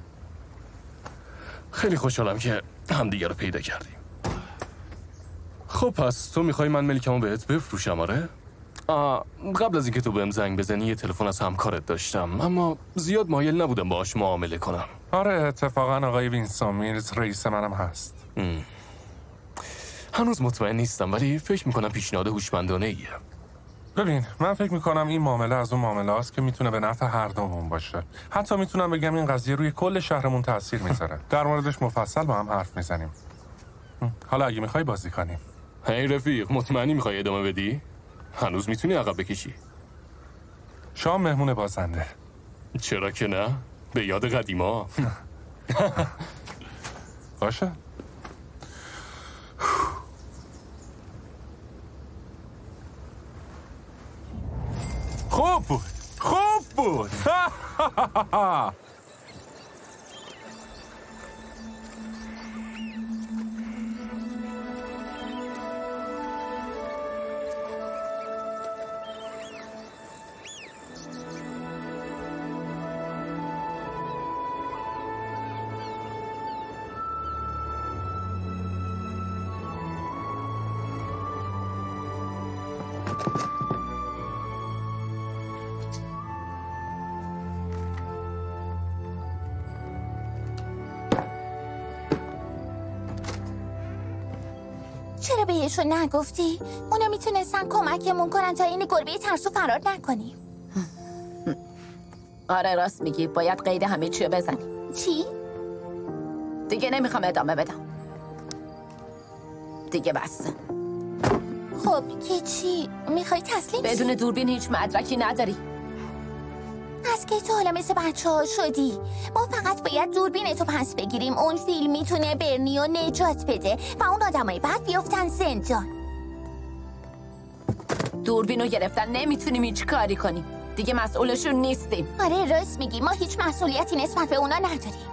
خیلی خوشحالم که همدیگه رو پیدا کردیم. خب پس تو میخوای من ملکمو بهت بفروشم آره؟ آه قبل از اینکه تو بهم زنگ بزنی یه تلفن از همکارت داشتم اما زیاد مایل نبودم باهاش معامله کنم. آره اتفاقا آقای وینسون میلز رئیس منم هست. ام. هنوز مطمئن نیستم ولی فکر میکنم پیشنهاد هوشمندانه ایه. ببین من فکر میکنم این معامله از اون معامله هاست که میتونه به نفع هر دومون باشه. حتی میتونم بگم این قضیه روی کل شهرمون تاثیر میذاره. در موردش مفصل با هم حرف میزنیم. حالا اگه میخوای بازی کنیم. هی رفیق مطمئنی میخوای ادامه بدی؟ هنوز میتونی عقب بکشی. شام مهمون بازنده. چرا که نه؟ به یاد قدیما. باشه. خوب بود. خوب بود. چرا بهشون نگفتی؟ اونا میتونستن کمکمون کنن تا این گربه ترسو فرار نکنیم. آره راست میگی باید قید همه چیو بزنیم. چی؟ دیگه نمیخوام ادامه بدم. دیگه بس. خب که چی؟ میخوای تسلیم بدون شی؟ دوربین هیچ مدرکی نداری. از که تو حالا مثل بچه ها شدی. ما فقط باید دوربین تو پس بگیریم. اون فیلم میتونه برنی و نجات بده و اون آدمای بعد بیافتن زندان. دوربینو گرفتن نمیتونیم هیچ کاری کنیم. دیگه مسئولشون نیستیم. آره راست میگی ما هیچ مسئولیتی نسبت به اونا نداریم.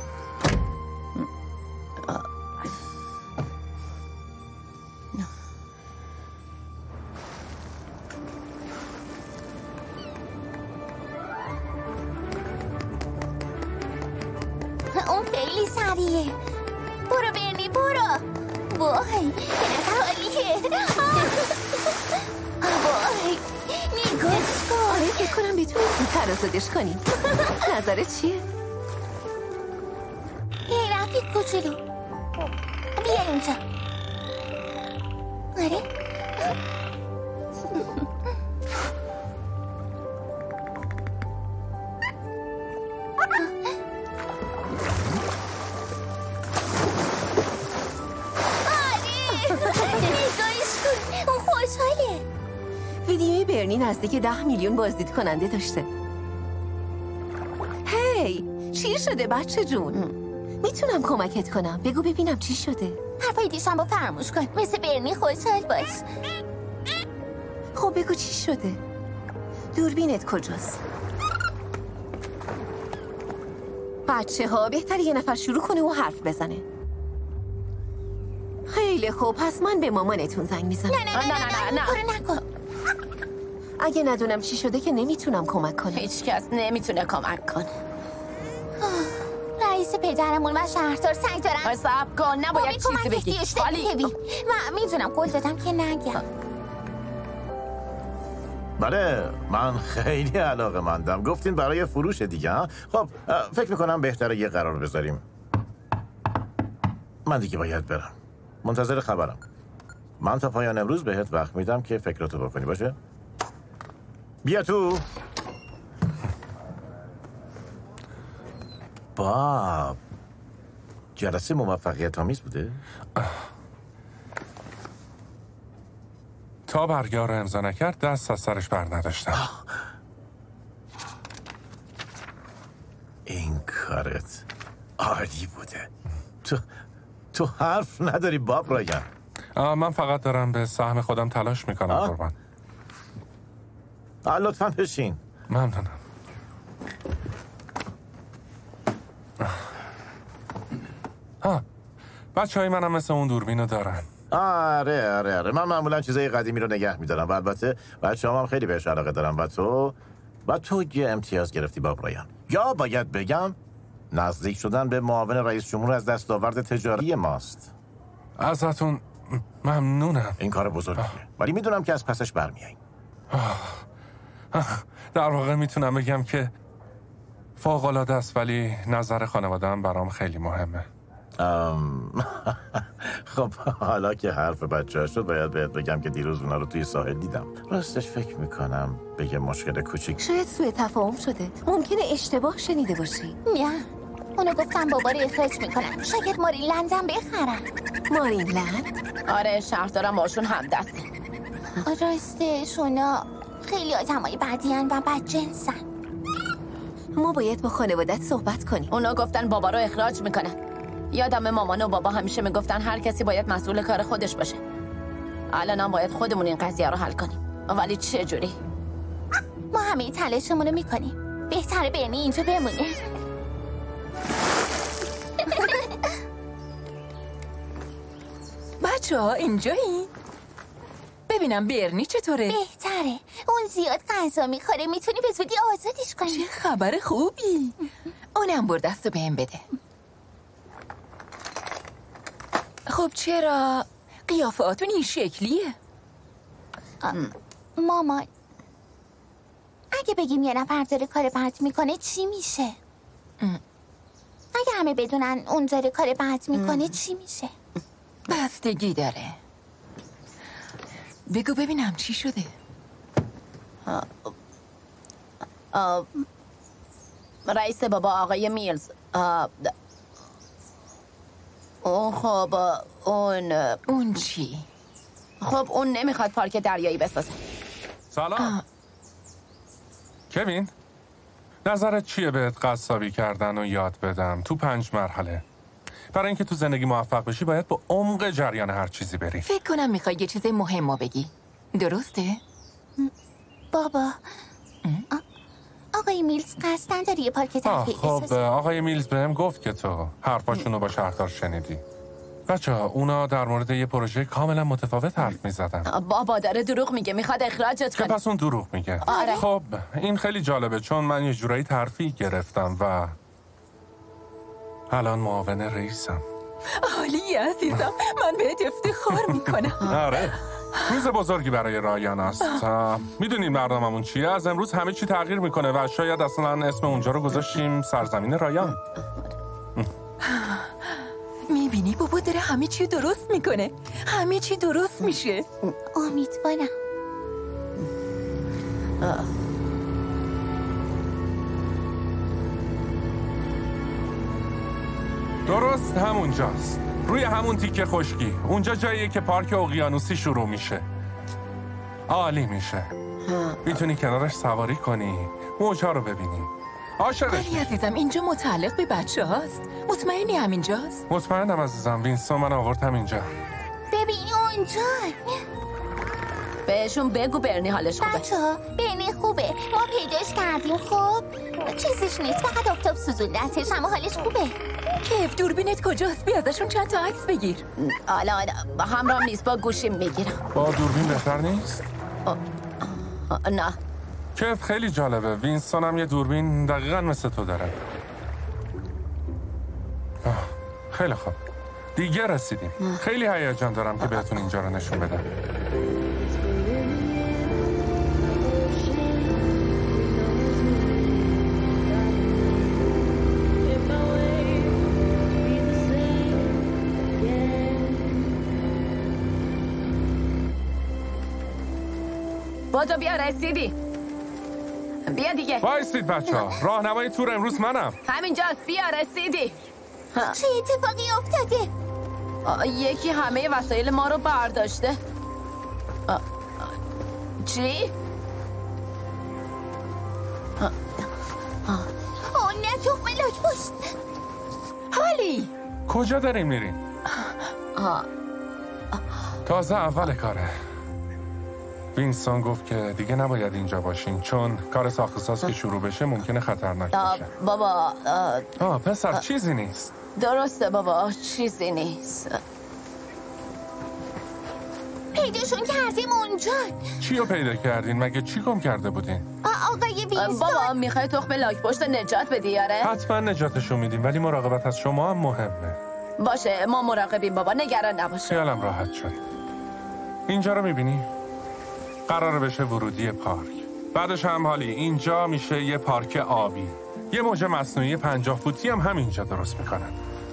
اون خیلی سریعه. برو برنی برو. وای به نظر عالیه. وای نگاش کن. آره فکر کنم بتونیم زودتر آزادش کنیم. نظرت چیه؟ یه رفیق کوچولو بیا اینجا. آره ویدیوی برنی نزدیک ده میلیون بازدید کننده داشته. هی چی شده بچه جون؟ میتونم کمکت کنم. بگو ببینم چی شده. حرفای دیشم با فراموش کن. مثل برنی خوشحال باش. خب بگو چی شده. دوربینت کجاست؟ بچه ها بهتر یه نفر شروع کنه و حرف بزنه. خیلی خوب پس من به مامانتون زنگ میزنم. نه نه نه نه نه نه نکن. اگه ندونم چی شده که نمیتونم کمک کنم. هیچ کس نمیتونه کمک کنه. رئیس رئیس پدرمون و شهردار سعی دارن صبر کن، نباید چیزی بگی. ولی و میدونم قول دادم که نگم. بله من خیلی علاقه مندم. گفتین برای فروش دیگه ها؟ خب فکر میکنم بهتره یه قرار بذاریم. من دیگه باید برم. منتظر خبرم. من تا پایان امروز بهت وقت میدم که فکراتو بکنی باشه؟ بیا تو. باب جلسه موفقیت آمیز بوده؟ تا برگه رو امضا نکرد دست از سرش بر نداشتم. این کارت عالی بوده. تو تو حرف نداری باب رایان. من فقط دارم به سهم خودم تلاش میکنم قربان. لطفا بشین. ممنونم. ها بچه های منم مثل اون دوربینو دارن. آره آره آره من معمولا چیزای قدیمی رو نگه میدارم و البته بچه هم, هم خیلی بهش علاقه دارم و تو و تو یه امتیاز گرفتی باب رایان. یا باید بگم نزدیک شدن به معاون رئیس جمهور از دستاورد تجاری ماست. ازتون ممنونم. این کار بزرگیه ولی میدونم که از پسش برمیاییم. در واقع میتونم بگم که فوق‌العاده است ولی نظر خانواده‌ام برام خیلی مهمه. ام... خب حالا که حرف بچه شد باید بهت بگم که دیروز اونا رو توی ساحل دیدم. راستش فکر میکنم به یه مشکل کوچیک شاید سوء تفاهم شده. ممکنه اشتباه شنیده باشی. نه اونو گفتم بابا رو اخراج میکنن. شاید مارینلندم بخرن. مارینلند؟ آره شهردارم باشون هم دسته. راستش اونا خیلی آدمای بدیان و بدجنسن. ما باید با خانوادت صحبت کنیم. اونا گفتن بابا رو اخراج میکنن. یادم مامان و بابا همیشه میگفتن هر کسی باید مسئول کار خودش باشه. الان هم باید خودمون این قضیه رو حل کنیم. ولی چه جوری؟ ما همه تلاشمون رو میکنیم. بهتره برنی اینجا بمونه. بچه ها اینجایی؟ ببینم برنی چطوره؟ بهتره. اون زیاد غذا میخوره. میتونی به زودی آزادش کنی. چه خبر خوبی. اونم بر دستو بهم بده. خب چرا قیافاتون این شکلیه؟ مامان اگه بگیم یه نفر داره کار بد میکنه چی میشه؟ ام. اگه همه بدونن اون داره کار بد میکنه ام. چی میشه؟ بستگی داره. بگو ببینم چی شده. آ... آ... رئیس بابا آقای میلز آ... اون خب اون اون چی؟ خب اون نمیخواد پارک دریایی بسازه. سلام آه. کوین نظرت چیه بهت قصابی کردن و یاد بدم تو پنج مرحله؟ برای اینکه تو زندگی موفق بشی باید با عمق جریان هر چیزی بری. فکر کنم میخوای یه چیز مهم رو بگی. درسته؟ بابا آقای میلز قصدن داری یه پارک تفریحی خب آقای میلز بهم گفت که تو حرفاشونو با شهردار شنیدی. بچه ها اونا در مورد یه پروژه کاملا متفاوت حرف میزدن. بابا داره دروغ میگه میخواد اخراجت کنه. پس اون دروغ میگه. آره. خب این خیلی جالبه چون من یه جورایی ترفیع گرفتم و الان معاون رئیسم. عالی عزیزم من بهت افتخار میکنم. آره روز بزرگی برای رایان است. میدونین برنامه‌مون چیه؟ از امروز همه چی تغییر میکنه و شاید اصلا اسم اونجا رو گذاشتیم سرزمین رایان. میبینی بابا داره همه چی درست میکنه. همه چی درست میشه. امیدوارم. درست همونجاست. روی همون تیکه خشکی. اونجا جاییه که پارک اقیانوسی شروع میشه. عالی میشه. میتونی کنارش سواری کنی. موجا رو ببینی. عاشقش. ولی عزیزم اینجا متعلق به بچه هاست. مطمئنی همینجاست؟ مطمئنم عزیزم. وینسون من آوردم اینجا. ببین اونجا. بهشون بگو برنی حالش خوبه. بچه ها برنی خوبه. ما پیداش کردیم. خب چیزش نیست فقط آفتاب سوزوندتش اما حالش خوبه. کیف دوربینت کجاست؟ بیا ازشون چند تا عکس بگیر. حالا همراهم نیست با گوشیم میگیرم. با دوربین بهتر نیست؟ آه. آه. نه کیف خیلی جالبه. وینستون هم یه دوربین دقیقا مثل تو داره. خیلی خوب، دیگه رسیدیم. خیلی هیجان دارم که بهتون اینجا رو نشون بدم. بادو بیا رسیدی. بیا دیگه. وایستید بچه ها، راهنمای تور امروز منم. همینجاست، بیا رسیدی. چه اتفاقی افتاده؟ آه، یکی همه وسایل ما رو برداشته. آه، آه، چی؟ آه آه نه تخمه لاک پشت. هالی کجا داریم میریم؟ آه. تازه اول کاره. وینستون گفت که دیگه نباید اینجا باشیم چون کار ساخت و ساز که شروع بشه ممکنه خطرناک آه، باشه. بابا آه، آه پسر چیزی نیست. درسته بابا، چیزی نیست. پیداشون کردیم اونجا. چی رو پیدا کردین؟ مگه چی گم کرده بودین؟ آقای وینستون. بابا میخوای تخم لاک پشت نجات بدی یاره؟ حتما نجاتشو میدیم ولی مراقبت از شما هم مهمه. باشه ما مراقبیم بابا، نگران نباشه. خیالم راحت شد. اینجا رو میبینی؟ قراره بشه ورودی پارک. بعدش هم حالی اینجا میشه یه پارک آبی. یه موج مصنوعی پنجاه فوتی هم همینجا درست میکنن.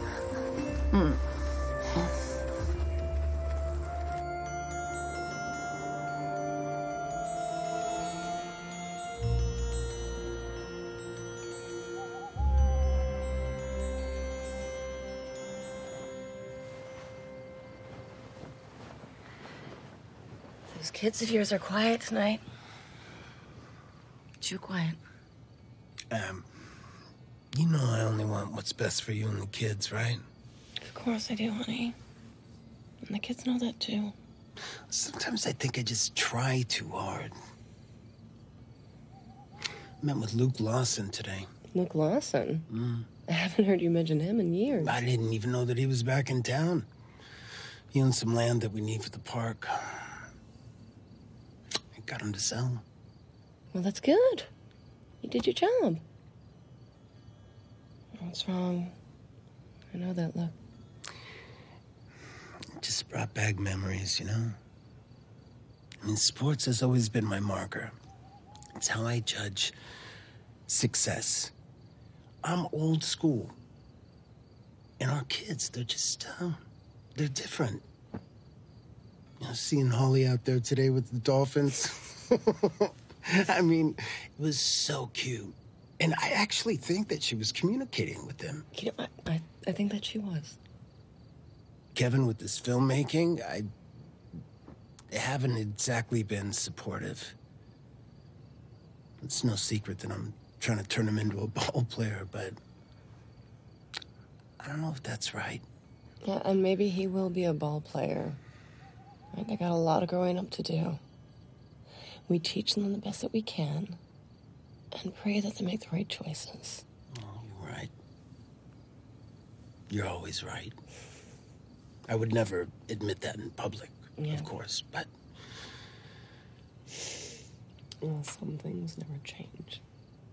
Those kids of yours are quiet tonight. Too quiet. Um, you know I only want what's best for you and the kids, right? Of course I do, honey. And the kids know that too. Sometimes I think I just try too hard. Met with Luke Lawson today. Luke Lawson? Mm. I haven't heard you mention him in years. I didn't even know that he was back in town. He owns some land that we need for the park. I got him to sell. Well, that's good. You did your job. What's wrong? I know that look. It just brought back memories, you know? I mean, sports has always been my marker. It's how I judge success. I'm old school. And our kids, they're just, uh, they're different. You know, seeing Holly out there today with the Dolphins. I mean, it was so cute. And I actually think that she was communicating with them. You know, I, I, I think that she was. Kevin, with this filmmaking, I... they haven't exactly been supportive. It's no secret that I'm trying to turn him into a ball player, but... I don't know if that's right. Yeah, and maybe he will be a ball player. Right? They got a lot of growing up to do. We teach them the best that we can, and pray that they make the right choices. Oh, you're right. You're always right. I would never admit that in public, Yeah. of course, but... Well, some things never change.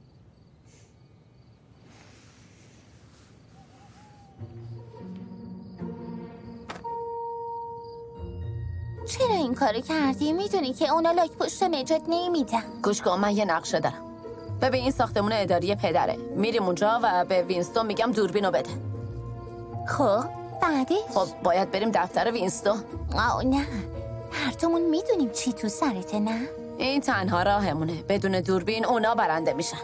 چرا این کارو کردی؟ میدونی که اونا لاک پشت نجات نمیدن. گوش کن، من یه نقشه دارم. ببین این ساختمون اداری پدره. میریم اونجا و به وینستون میگم دوربینو بده. خب بعدش؟ خب باید بریم دفتر وینستون. آه نه، هر دومون میدونیم چی تو سرته، نه؟ این تنها راهمونه. بدون دوربین اونا برنده میشن.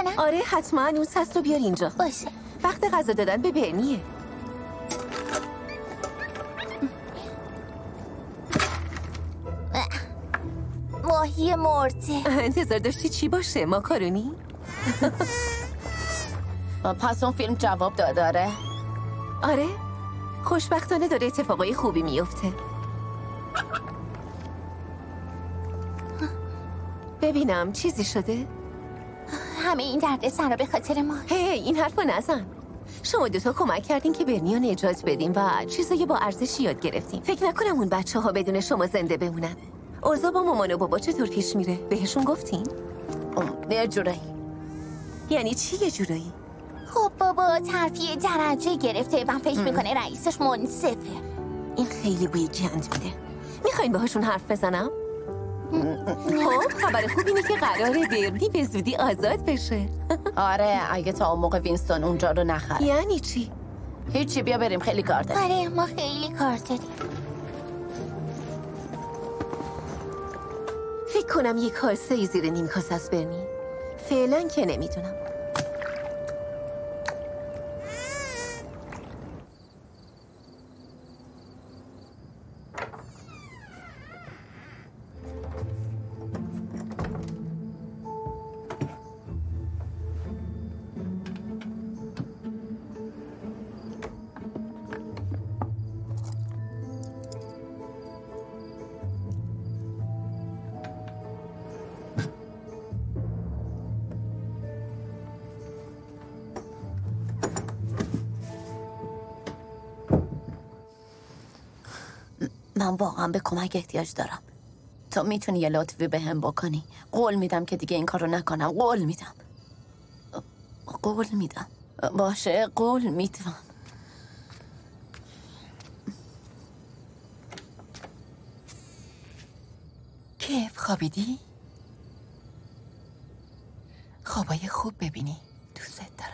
کنم؟ آره حتما اون سست رو بیار اینجا. باشه. وقت غذا دادن به برنیه. ماهی مرده. انتظار داشتی چی باشه؟ ماکارونی؟ پس اون فیلم جواب داد داره؟ آره خوشبختانه داره اتفاقای خوبی میفته. ببینم چیزی شده؟ همه این درد سر رو به خاطر ما. هی این حرفو نزن. شما دوتا کمک کردین که برنیو نجات بدیم و چیزای با ارزشی یاد گرفتیم. فکر نکنم اون بچه ها بدون شما زنده بمونن. اوضاع با مامان و بابا چطور پیش میره؟ بهشون گفتین؟ یه جورایی. یعنی چی یه جورایی؟ خب بابا ترفیع درجه گرفته و فکر میکنه رئیسش منصفه. این خیلی بوی گند میده. میخواین باهاشون حرف بزنم؟ خب خبر خوب اینه که قراره برنی به زودی آزاد بشه. آره اگه تا اون موقع وینستون اونجا رو نخره. یعنی چی؟ هیچی بیا بریم خیلی کار داریم. آره ما خیلی کار داریم. فکر کنم یک کاسه زیر نیم کاسه است برنی. فعلا که نمیدونم. من واقعا به کمک احتیاج دارم. تو میتونی یه لطفی به هم بکنی؟ قول میدم که دیگه این کار رو نکنم. قول میدم. قول میدم. باشه قول میدم. کیف خوابیدی؟ خوابای خوب ببینی. دوست دارم.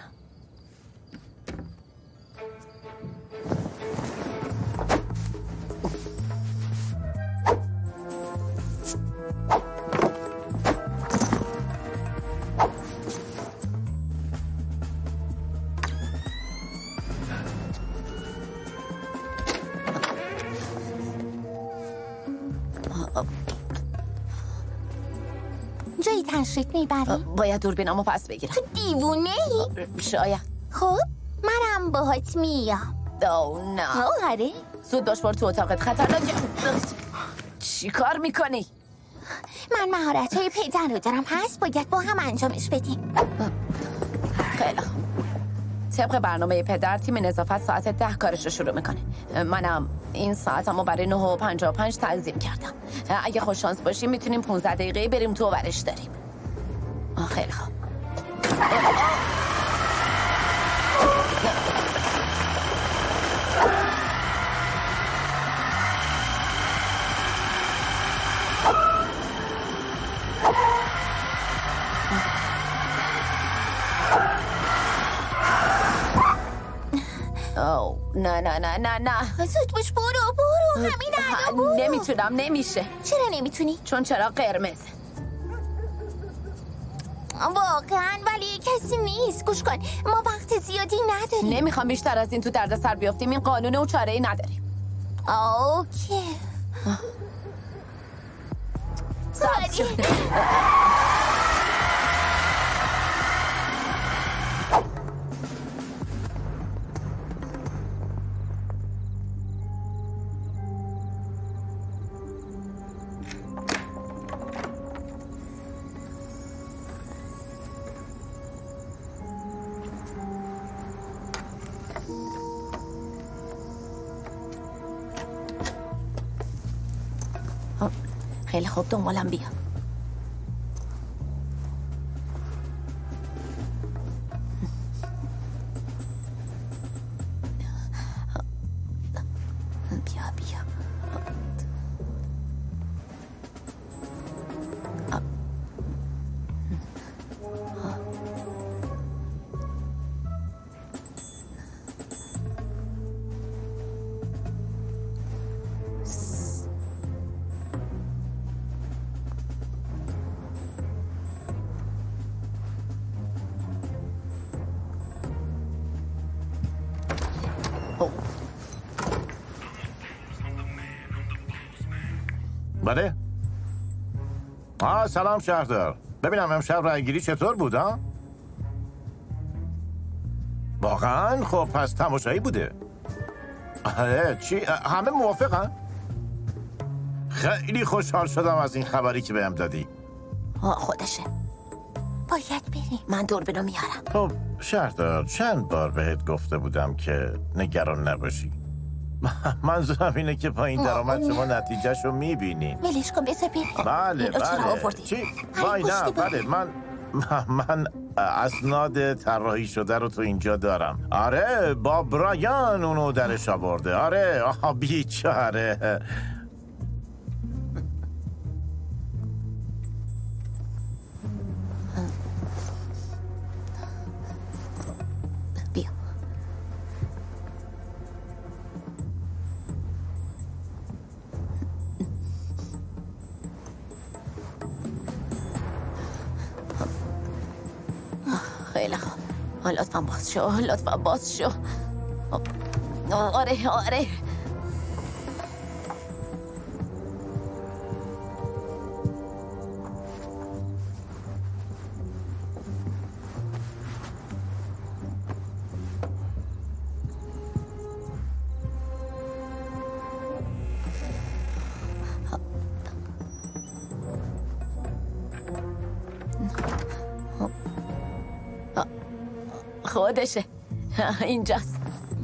جایی تشریف میبری؟ باید دوربینامو پس بگیرم. تو دیوونه ای؟ شاید. خب منم باهات میام. او نه. آره زود باش بار تو اتاقت خطرناکه. چی کار میکنی؟ من مهارت های پدر رو دارم هست باید با هم انجامش بدیم. خیلی خوب. طبق برنامه پدر تیم نظافت ساعت ده کارش رو شروع میکنه. منم این ساعتمو برای نه و پنجاه و پنج تنظیم کردم. اگه خوش شانس باشیم میتونیم پونزده دقیقه بریم تو و برش داریم. خیلی خوب. او نه نه نه نه نه زود باش برو برو همین الان برو. نمیتونم نمیشه. چرا نمیتونی؟ چون چراغ قرمز. واقعا ولی کسی نیست. گوش کن ما وقت زیادی نداریم. نمیخوام بیشتر از این تو درد سر بیافتیم. این قانونه و چاره ای نداریم. اوکی سبز شده. خیلی خوب دنبالم بیا. بیا بیا. بله؟ آه سلام شهردار. ببینم امشب رایگیری چطور بود ها؟ واقعا؟ خب پس تماشایی بوده. آره چی؟ همه موافقن؟ خیلی خوشحال شدم از این خبری که بهم دادی. آه خودشه. باید بریم. من دوربینو میارم. خب شهردار چند بار بهت گفته بودم که نگران نباشی. منظورم اینه که با این درآمد شما نتیجهشو میبینین. ولش کن بذار بریم. بله بله. چی؟ وای نه بله من من اسناد طراحی شده رو تو اینجا دارم. آره با برایان اونو درش آورده. آره آها بیچاره. بیا. خیلی خوب. لطفا باز شو. لطفا باز شو. آره آره. خودشه. اینجاست.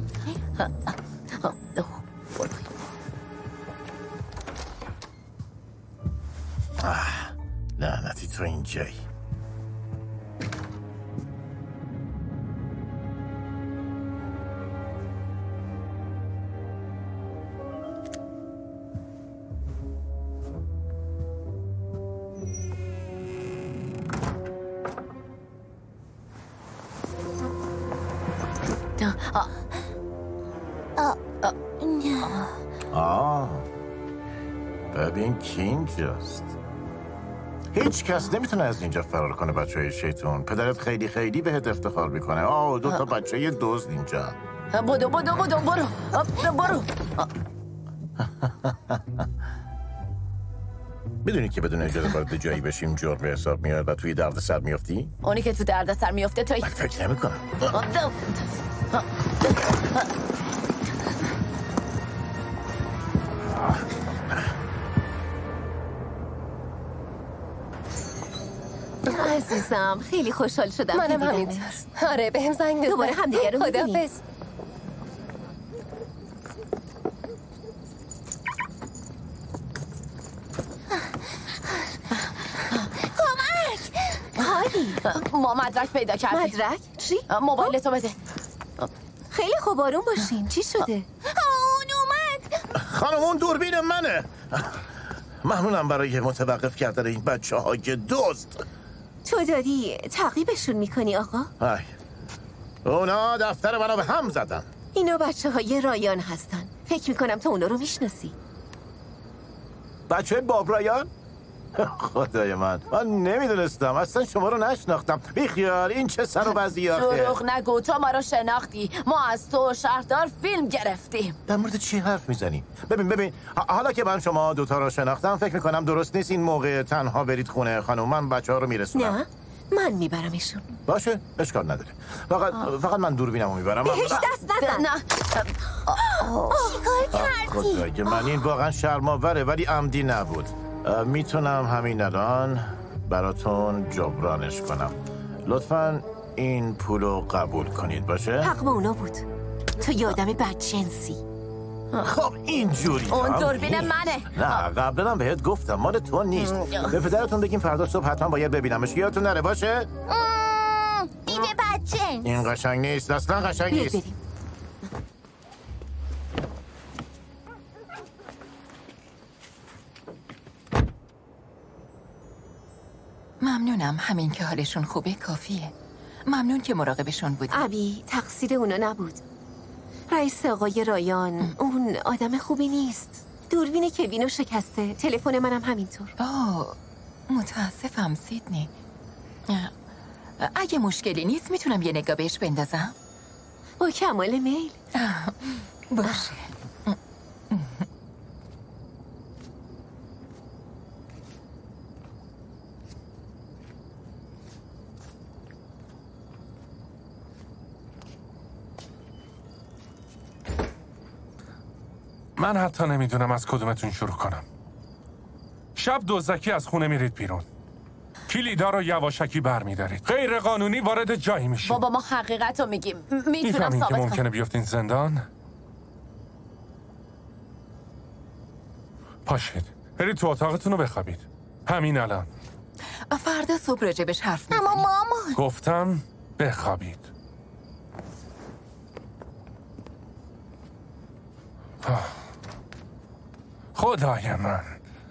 لعنتی تو اینجایی. آه ببین کی اینجاست. هیچ کس نمیتونه از اینجا فرار کنه. بچه های شیطون پدرت خیلی خیلی بهت افتخار میکنه. آه دو تا بچه ی دزد اینجا. بودو بودو بودو برو برو. میدونی که بدون اجازه وارد جایی بشیم جرم به حساب میاد و توی درد سر میافتی؟ اونی که تو درد سر میافته توی. من فکر نمی کنم. عزیزم خیلی خوشحال شدم. منم همینطور. آره بهم زنگ بزن. دوباره همدیگه رو می‌بینیم. خداحافظ. هایی ما مدرک پیدا کردیم. مدرک؟ چی؟ موبایل تو بده. خیلی خوب آروم باشین. چی شده؟ اون اومد. خانم اون دوربین منه. ممنونم برای متوقف کردن این بچه های دزد. تو داری تعقیبشون میکنی آقا؟ های اونا دفتر منو به هم زدن. اینا بچه های رایان هستن. فکر میکنم تو اونا رو میشناسی. بچه باب رایان؟ خدای من من نمیدونستم اصلا شما رو نشناختم. بیخیال این چه سر و وضعی آخه. دروغ نگو تو ما رو شناختی. ما از تو شهردار فیلم گرفتیم. در مورد چی حرف میزنی؟ ببین ببین حالا که من شما دوتا رو شناختم فکر میکنم درست نیست این موقع تنها برید خونه خانم. من بچه ها رو میرسونم. نه من میبرمشون. باشه اشکال نداره. فقط فقط من دوربینمو میبرم. بهش دست نزن. نه چیکار کردی؟ خدای من این واقعا شرم‌آوره ولی عمدی نبود. میتونم همین الان براتون جبرانش کنم. لطفاً این پولو قبول کنید باشه؟ حق با اونا بود. تو یه آدم بدجنسی. خب اینجوری اون دوربین منه. نه قبلا بهت گفتم مال تو نیست. به پدرتون بگیم فردا صبح حتما باید ببینمش. یادتون نره باشه؟ بیبه بدجنس. این قشنگ نیست اصلا قشنگ نیست. بریم. ممنونم. همین که حالشون خوبه کافیه. ممنون که مراقبشون بودی. ابی تقصیر اونا نبود. رئیس آقای رایان اون آدم خوبی نیست. دوربین کوینو شکسته. تلفن منم همینطور. آه متاسفم سیدنی. اگه مشکلی نیست میتونم یه نگاه بهش بندازم. با کمال میل. باشه. من حتی نمیدونم از کدومتون شروع کنم. شب دزدکی از خونه میرید بیرون، کلیدا رو یواشکی برمیدارید، غیر قانونی وارد جایی میشید. بابا ما حقیقت رو میگیم. میتونم ثابت که کنم. ممکنه بیفتین زندان؟ پاشید برید تو اتاقتون رو بخوابید همین الان. فردا صبح راجبش حرف اما مامان گفتم بخوابید. خدای من،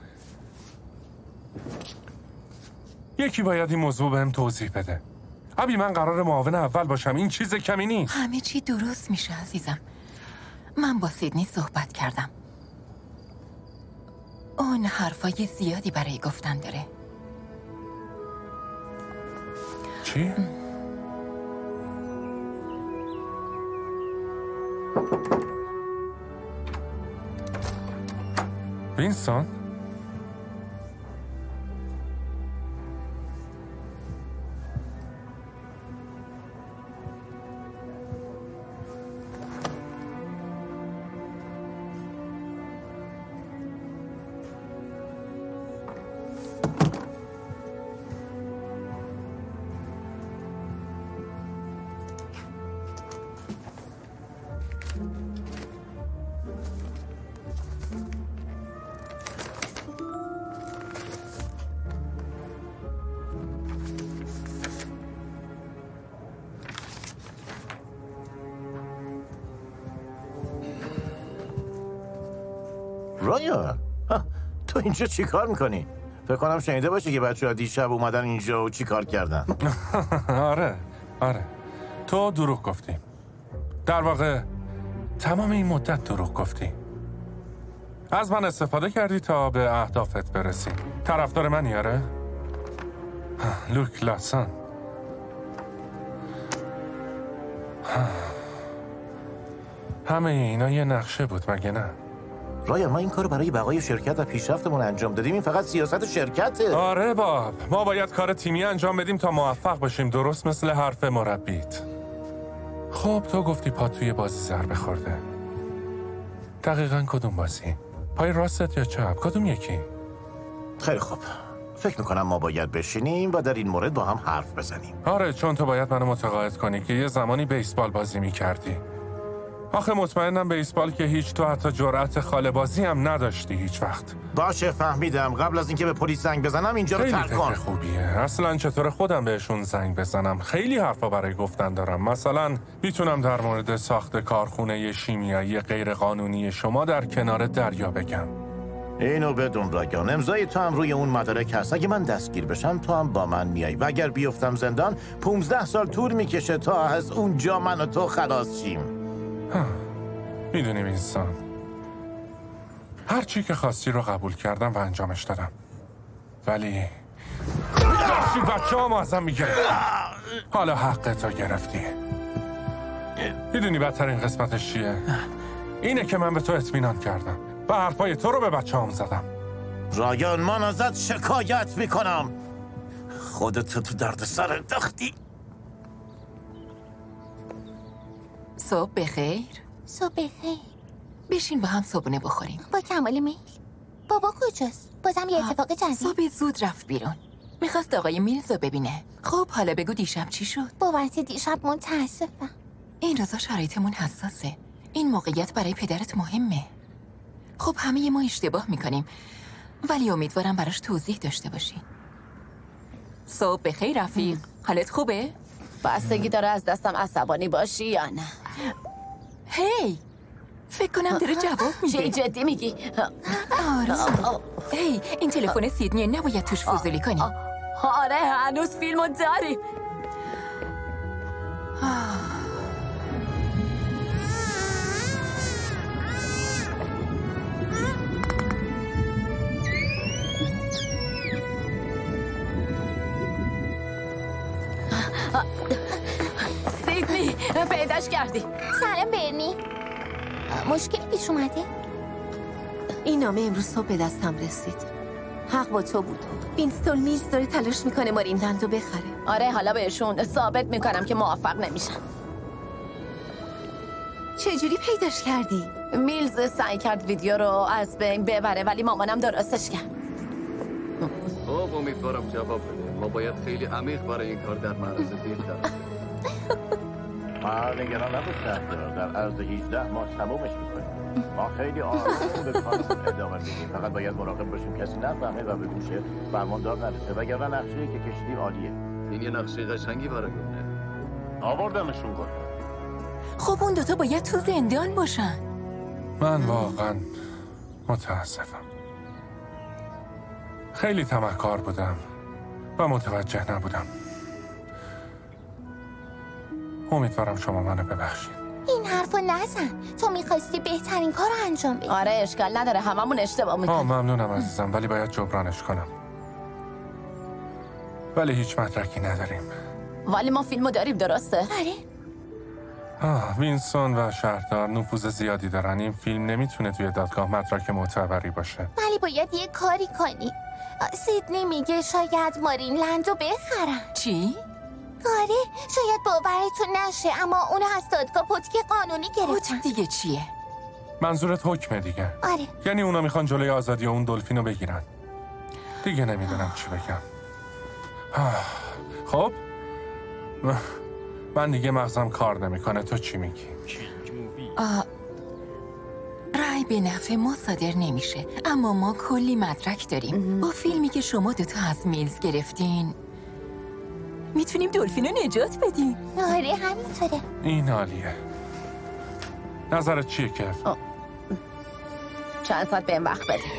یکی باید این موضوع بهم توضیح بده. ابی من قرار معاون اول باشم، این چیز کمی نیست. همه چی درست میشه عزیزم. من با سیدنی صحبت کردم. اون حرفای زیادی برای گفتن داره. چی؟ وینستون؟ رایا، تو اینجا چی کار میکنی؟ فکر کنم شنیده باشی که بچه ها دیشب اومدن اینجا و چی کار کردن. آره آره تو دروغ گفتی. در واقع تمام این مدت دروغ گفتی. از من استفاده کردی تا به اهدافت برسی. طرفدار منی آره؟ لوک لاسان. همه اینا یه نقشه بود مگه نه؟ رایا ما این کارو برای بقای شرکت و پیشرفتمون انجام دادیم. این فقط سیاست شرکته. آره باب، ما باید کار تیمی انجام بدیم تا موفق باشیم، درست مثل حرف مربیت. خب تو گفتی پا توی بازی ضربه خورده. دقیقاً کدوم بازی؟ پای راستت یا چپ؟ کدوم یکی؟ خیلی خوب، فکر میکنم ما باید بشینیم و در این مورد با هم حرف بزنیم. آره چون تو باید منو متقاعد کنی که یه زمانی بیسبال بازی میکردی. آخه مطمئنم بیسبال که هیچ، تو حتی جرأت خاله بازی هم نداشتی هیچ وقت. باشه فهمیدم. قبل از اینکه به پلیس زنگ بزنم اینجا رو ترک کن. خیلی خوبیه. اصلا چطور خودم بهشون زنگ بزنم؟ خیلی حرفا برای گفتن دارم. مثلا میتونم در مورد ساخت کارخونه شیمیایی غیرقانونی شما در کنار دریا بگم. اینو بدون راگان، امضای تو هم روی اون مدارک هست. اگه من دستگیر بشم تو هم با من میای و اگر بیفتم زندان پونزده سال طول میکشه تا از اونجا من و تو خلاص شیم. میدونیم انسان، هر چی که خواستی رو قبول کردم و انجامش دادم، ولی داشتی بچه ها ما ازم میگرفتی. حالا حقتو گرفتی. میدونی بدترین قسمتش چیه؟ اینه که من به تو اطمینان کردم و حرفای تو رو به بچه هم زدم. رایان من ازت شکایت میکنم. خودت تو درد سر انداختی. صبح بخیر. صبح بخیر. بشین با هم صبحونه بخوریم. با کمال میل. بابا کجاست؟ بازم یه اتفاق جدید. صبح زود رفت بیرون. میخواست آقای میلز رو ببینه. خب حالا بگو دیشب چی شد؟ بابت دیشب متاسفم. این روزا شرایطمون حساسه. این موقعیت برای پدرت مهمه. خب همه ما اشتباه میکنیم، ولی امیدوارم براش توضیح داشته باشی. صبح بخیر رفیق. حالت خوبه؟ بستگی داره از دستم عصبانی باشی یا نه. هی فکر کنم داره جواب میده. چی جدی میگی؟ آره. هی این تلفن سیدنیه، نباید توش فضولی کنی. آره هنوز فیلمو داریم. سیدنی پیداش کردی؟ سلام برنی. مشکلی پیش اومده؟ این نامه امروز صبح به دستم رسید. حق با تو بود. وینستون میلز داره تلاش میکنه مارینلند رو بخره. آره حالا بهشون ثابت میکنم که موفق نمیشن. چجوری پیداش کردی؟ میلز سعی کرد ویدیو رو از بین ببره ولی مامانم درستش کرد. خب امیدوارم جواب بده. ما باید خیلی عمیق برای این کار در معرض دید دارم. ما نگران نباش شهردار، در عرض هجده ماه تمومش میکنیم. ما خیلی آروم به کارمون ادامه میدیم، فقط باید مراقب باشیم کسی نفهمه و به گوش فرماندار نرسه، وگرنه نقشه‌ای که کشیدیم عالیه. این یه نقشه قشنگی برای گونه. آوردمشون گفت. خب اون دوتا باید تو زندان باشن. من واقعا متاسفم. خیلی طمع‌کار بودم و متوجه نبودم. امیدوارم شما منو ببخشید. این حرفو نزن. تو میخواستی بهترین کار رو انجام بدی. آره اشکال نداره، هممون اشتباه آه میکنیم. ممنونم عزیزم، ولی باید جبرانش کنم. ولی هیچ مدرکی نداریم. ولی ما فیلمو داریم، درسته؟ آره. آه وینسون و شهردار نفوذ زیادی دارن. این فیلم نمیتونه توی دادگاه مدرک معتبری باشه. ولی باید یه کاری کنی. سیدنی میگه شاید مارین لندو بخرن. چی؟ آره شاید باورتون نشه اما اونو از دادگاه پتک قانونی گرفتن. پتک دیگه چیه؟ منظورت حکمه دیگه؟ آره. یعنی اونا میخوان جلوی آزادی اون دلفینو بگیرن. دیگه نمیدونم چی بگم. آه. خب من دیگه مغزم کار نمیکنه. تو چی میگی؟ آه. رای به نفع ما صادر نمیشه، اما ما کلی مدرک داریم. با فیلمی که شما دوتا از میلز گرفتین میتونیم دلفینو نجات بدیم. آره همینطوره. این عالیه. نظرت چیه کف؟ چند ساعت بهم وقت بده.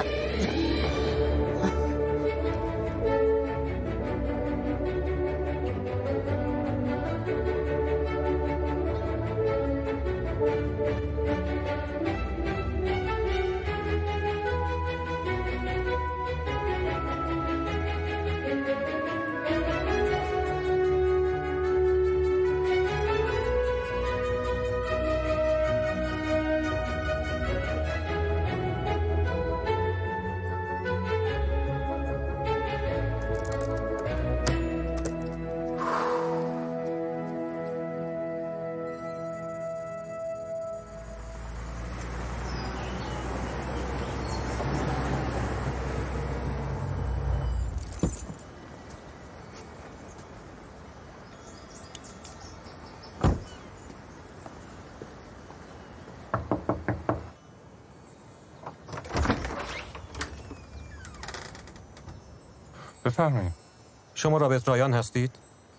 بفرمایید. شما رابرت رایان هستید؟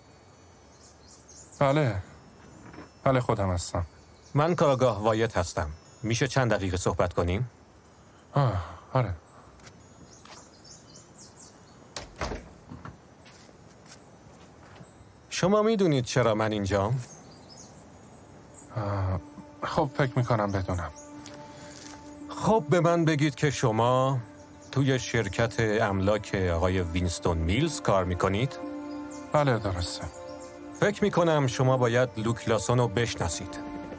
بله بله خودم هستم. من کاراگاه وایت هستم. میشه چند دقیقه صحبت کنیم؟ آه آره. شما میدونید چرا من اینجام؟ خب فکر میکنم بدونم. خب به من بگید که شما توی شرکت املاک آقای وینستون میلز کار میکنید؟ بله درسته. فکر میکنم شما باید لوک لاسون رو بشناسید.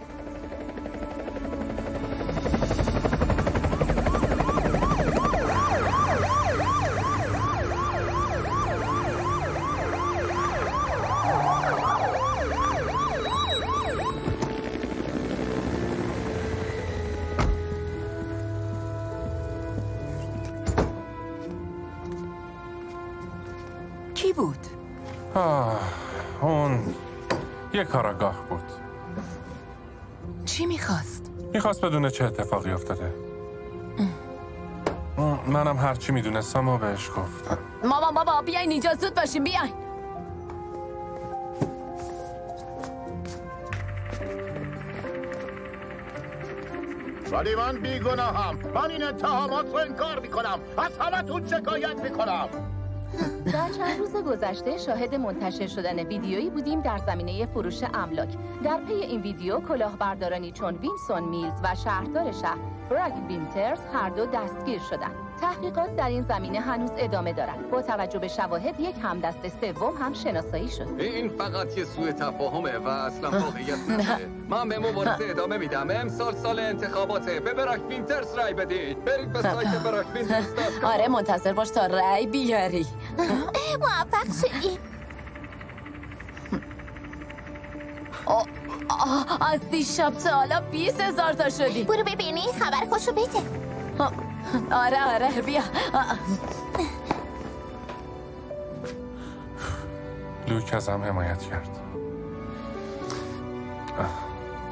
کی بود؟ آه اون یه کاراگاه بود. چی میخواست؟ میخواست بدونه چه اتفاقی افتاده. منم هرچی میدونستم و بهش گفتم. مامان بابا بیاین اینجا زود باشیم بیاین. ولی من بیگناهم. من این اتهامات رو انکار میکنم. از همتون شکایت میکنم. در چند روز گذشته شاهد منتشر شدن ویدیویی بودیم در زمینه فروش املاک. در پی این ویدیو کلاهبردارانی چون وینسون میلز و شهردار شهر براگ وینترز هر دو دستگیر شدند. تحقیقات در این زمینه هنوز ادامه دارد. با توجه به شواهد یک همدست سوم هم شناسایی شد. این فقط یه سوء تفاهمه و اصلا واقعیت نداره. من به مبارزه ادامه میدم. امسال سال انتخاباته. به براگ وینترز رای بدید. برید به سایت براگ وینترز. آره منتظر باش تا رای بیاری. موفق شدی. آه، آه، از دیشب تا حالا بیست هزار تا شدی. برو ببینی خبر خوشو بده. آه، آره آره بیا. آه. لوک ازم حمایت کرد. آه.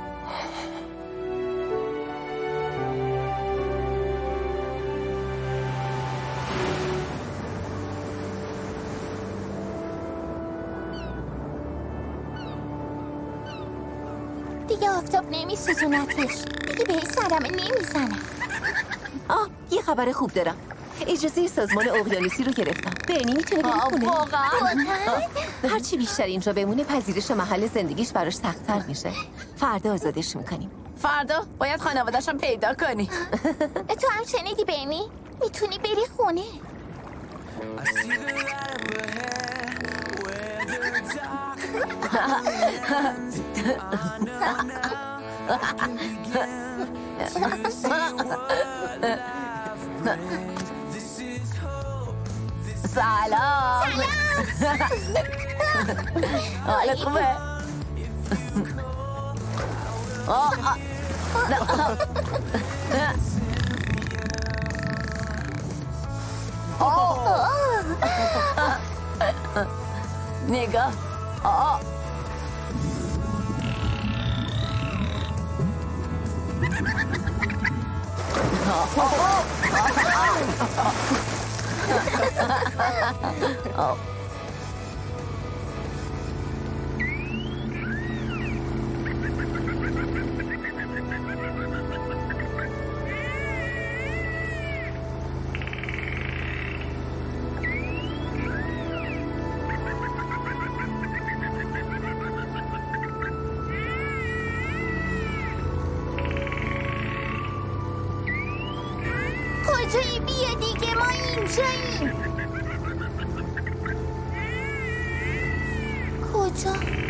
دیگه آفتاب نمیسوزونتش، دیگه بهش صدمه نمیزنه. آه یه خبر خوب دارم. اجازه سازمان اقیانوسی رو گرفتم. برنی میتونه بره خونه. واقعا؟ هرچی بیشتر اینجا بمونه پذیرش محل زندگیش براش سخت‌تر میشه. فردا آزادش میکنیم. فردا باید خانواده‌شم پیدا کنی. تو هم شنیدی برنی؟ میتونی بری خونه. سلام. حالت خوبه؟ نگاه. آه. آه. کجایی؟ بیا دیگه، ما اینجاییم. کجا؟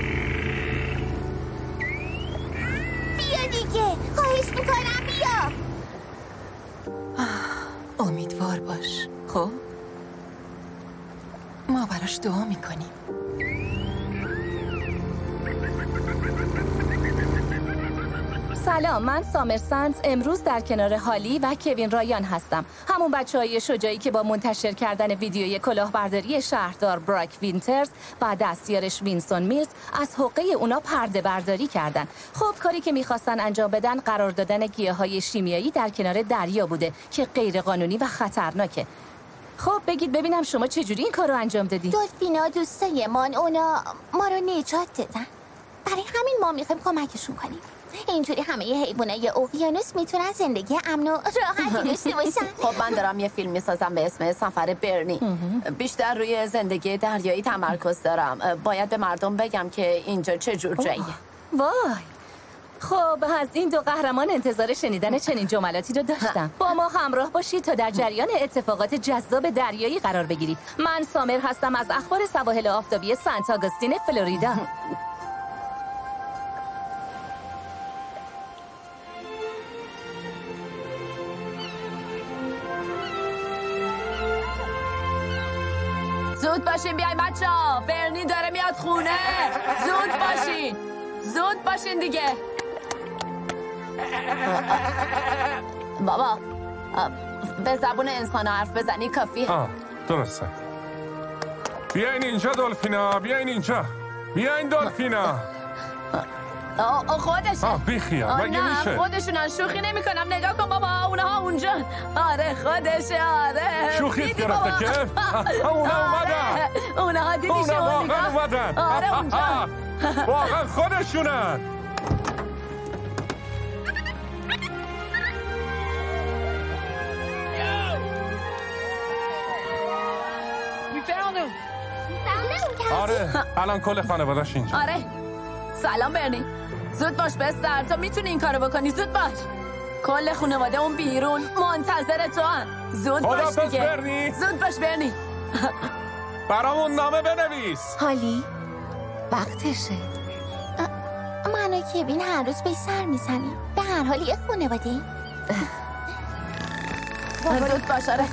بیا دیگه، خواهش میکنم بیا. امیدوار باش. خب ما براش دعا میکنیم. سلام، من سامر سنز امروز در کنار هالی و کوین رایان هستم، همون بچه‌های شجاعی که با منتشر کردن ویدیوی کلاهبرداری شهردار براک وینترز و دستیارش وینستون میلز از حقه اونا پرده برداری کردن. خب کاری که میخواستن انجام بدن قرار دادن گیاهای شیمیایی در کنار دریا بوده که غیر قانونی و خطرناکه. خب بگید ببینم شما چجوری این کار رو انجام دادی؟ دلفینا دوستایمان، اونا ما رو نجات دادن، برای همین ما میخوایم کمکشون کنیم. اینجوری همه ی حیوانای اقیانوس میتونن زندگی امن و راحتی داشته باشن. خب من دارم یه فیلم میسازم به اسم سفر برنی. بیشتر روی زندگی دریایی تمرکز دارم. باید به مردم بگم که اینجا چه جور جاییه. وای، خب از این دو قهرمان انتظار شنیدن چنین جملاتی رو داشتم. با ما همراه باشید تا در جریان اتفاقات جذاب دریایی قرار بگیرید. من سامر هستم از اخبار سواحل آفتابی سنت آگوستین فلوریدا. زود باشین بیاین بچه ها، برنی داره میاد خونه. زود باشین، زود باشین دیگه. بابا به زبون انسان حرف بزنی کافیه. آه درسته. بیاین اینجا دلفینا، بیاین اینجا، بیاین دلفینا. آه خودشه. آه بیخیال مگه میشه؟ نه خودشونن، شوخی نمی کنم. نگاه کن بابا، اونها اونجا. آره خودشه. آره شوخی گرفته که اونها اومدن. اونها دیدی شما اونها واقعا اومدن. آره اونجا واقعا خودشونن. آره الان کل خانواده‌اش اینجا. آره سلام برنی، زود باش بستر، تو میتونی این کارو بکنی. زود باش، کل خانواده اون بیرون منتظر تو هن. زود باش دیگه. برنی. زود باش برنی. برامون نامه بنویس. هالی وقتشه. من و کوین هر روز به سر میزنیم، به هر حال یه خانواده. زود باش. آره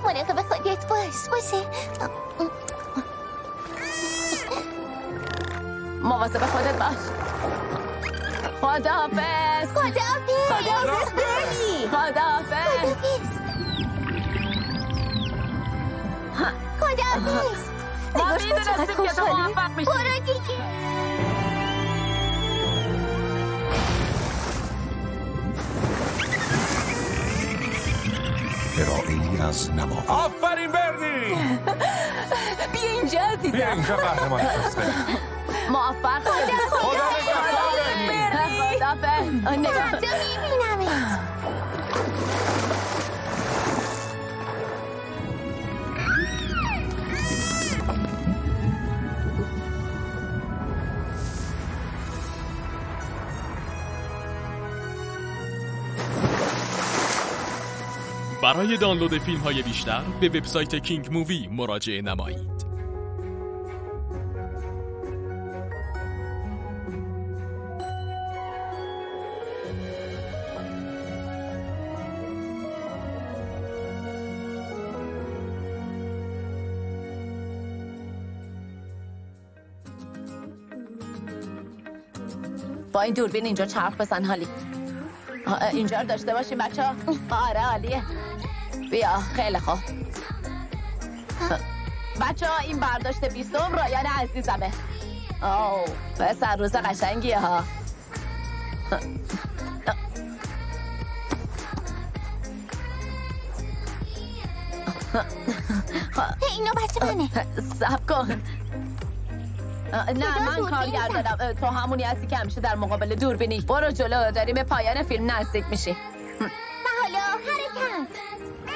مراقب خودت باش باشه. مواظب خودت باش. خداحافظ. خداحافظ. خداحافظ برنی. خداحافظ. خداحافظ. ما میدونستیم که تو موفق میشی. برو دیگه. ارائه‌ای از نما. آفرین برنی. بیا اینجا عزیزم. بیا اینجا قهرمان هسته. موفق خدا خدا نگهدار. خداحافظ. نگاه تو میبینمت. برای دانلود فیلم های بیشتر به وبسایت کینگ مووی مراجعه نمایید. با این دوربین اینجا چرخ بزن حالی. اینجا رو داشته باشیم بچه ها. آره عالیه. بیا خیلی خوب. بچه ها این برداشت بیستم رایان عزیزمه. آو پسر روز قشنگیه ها. اینو بچه منه. سب کن. نه من کارگردانم. تو همونی هستی که همیشه در مقابل دوربینی. برو جلو، داریم به پایان فیلم نزدیک میشی. و حالا حرکت.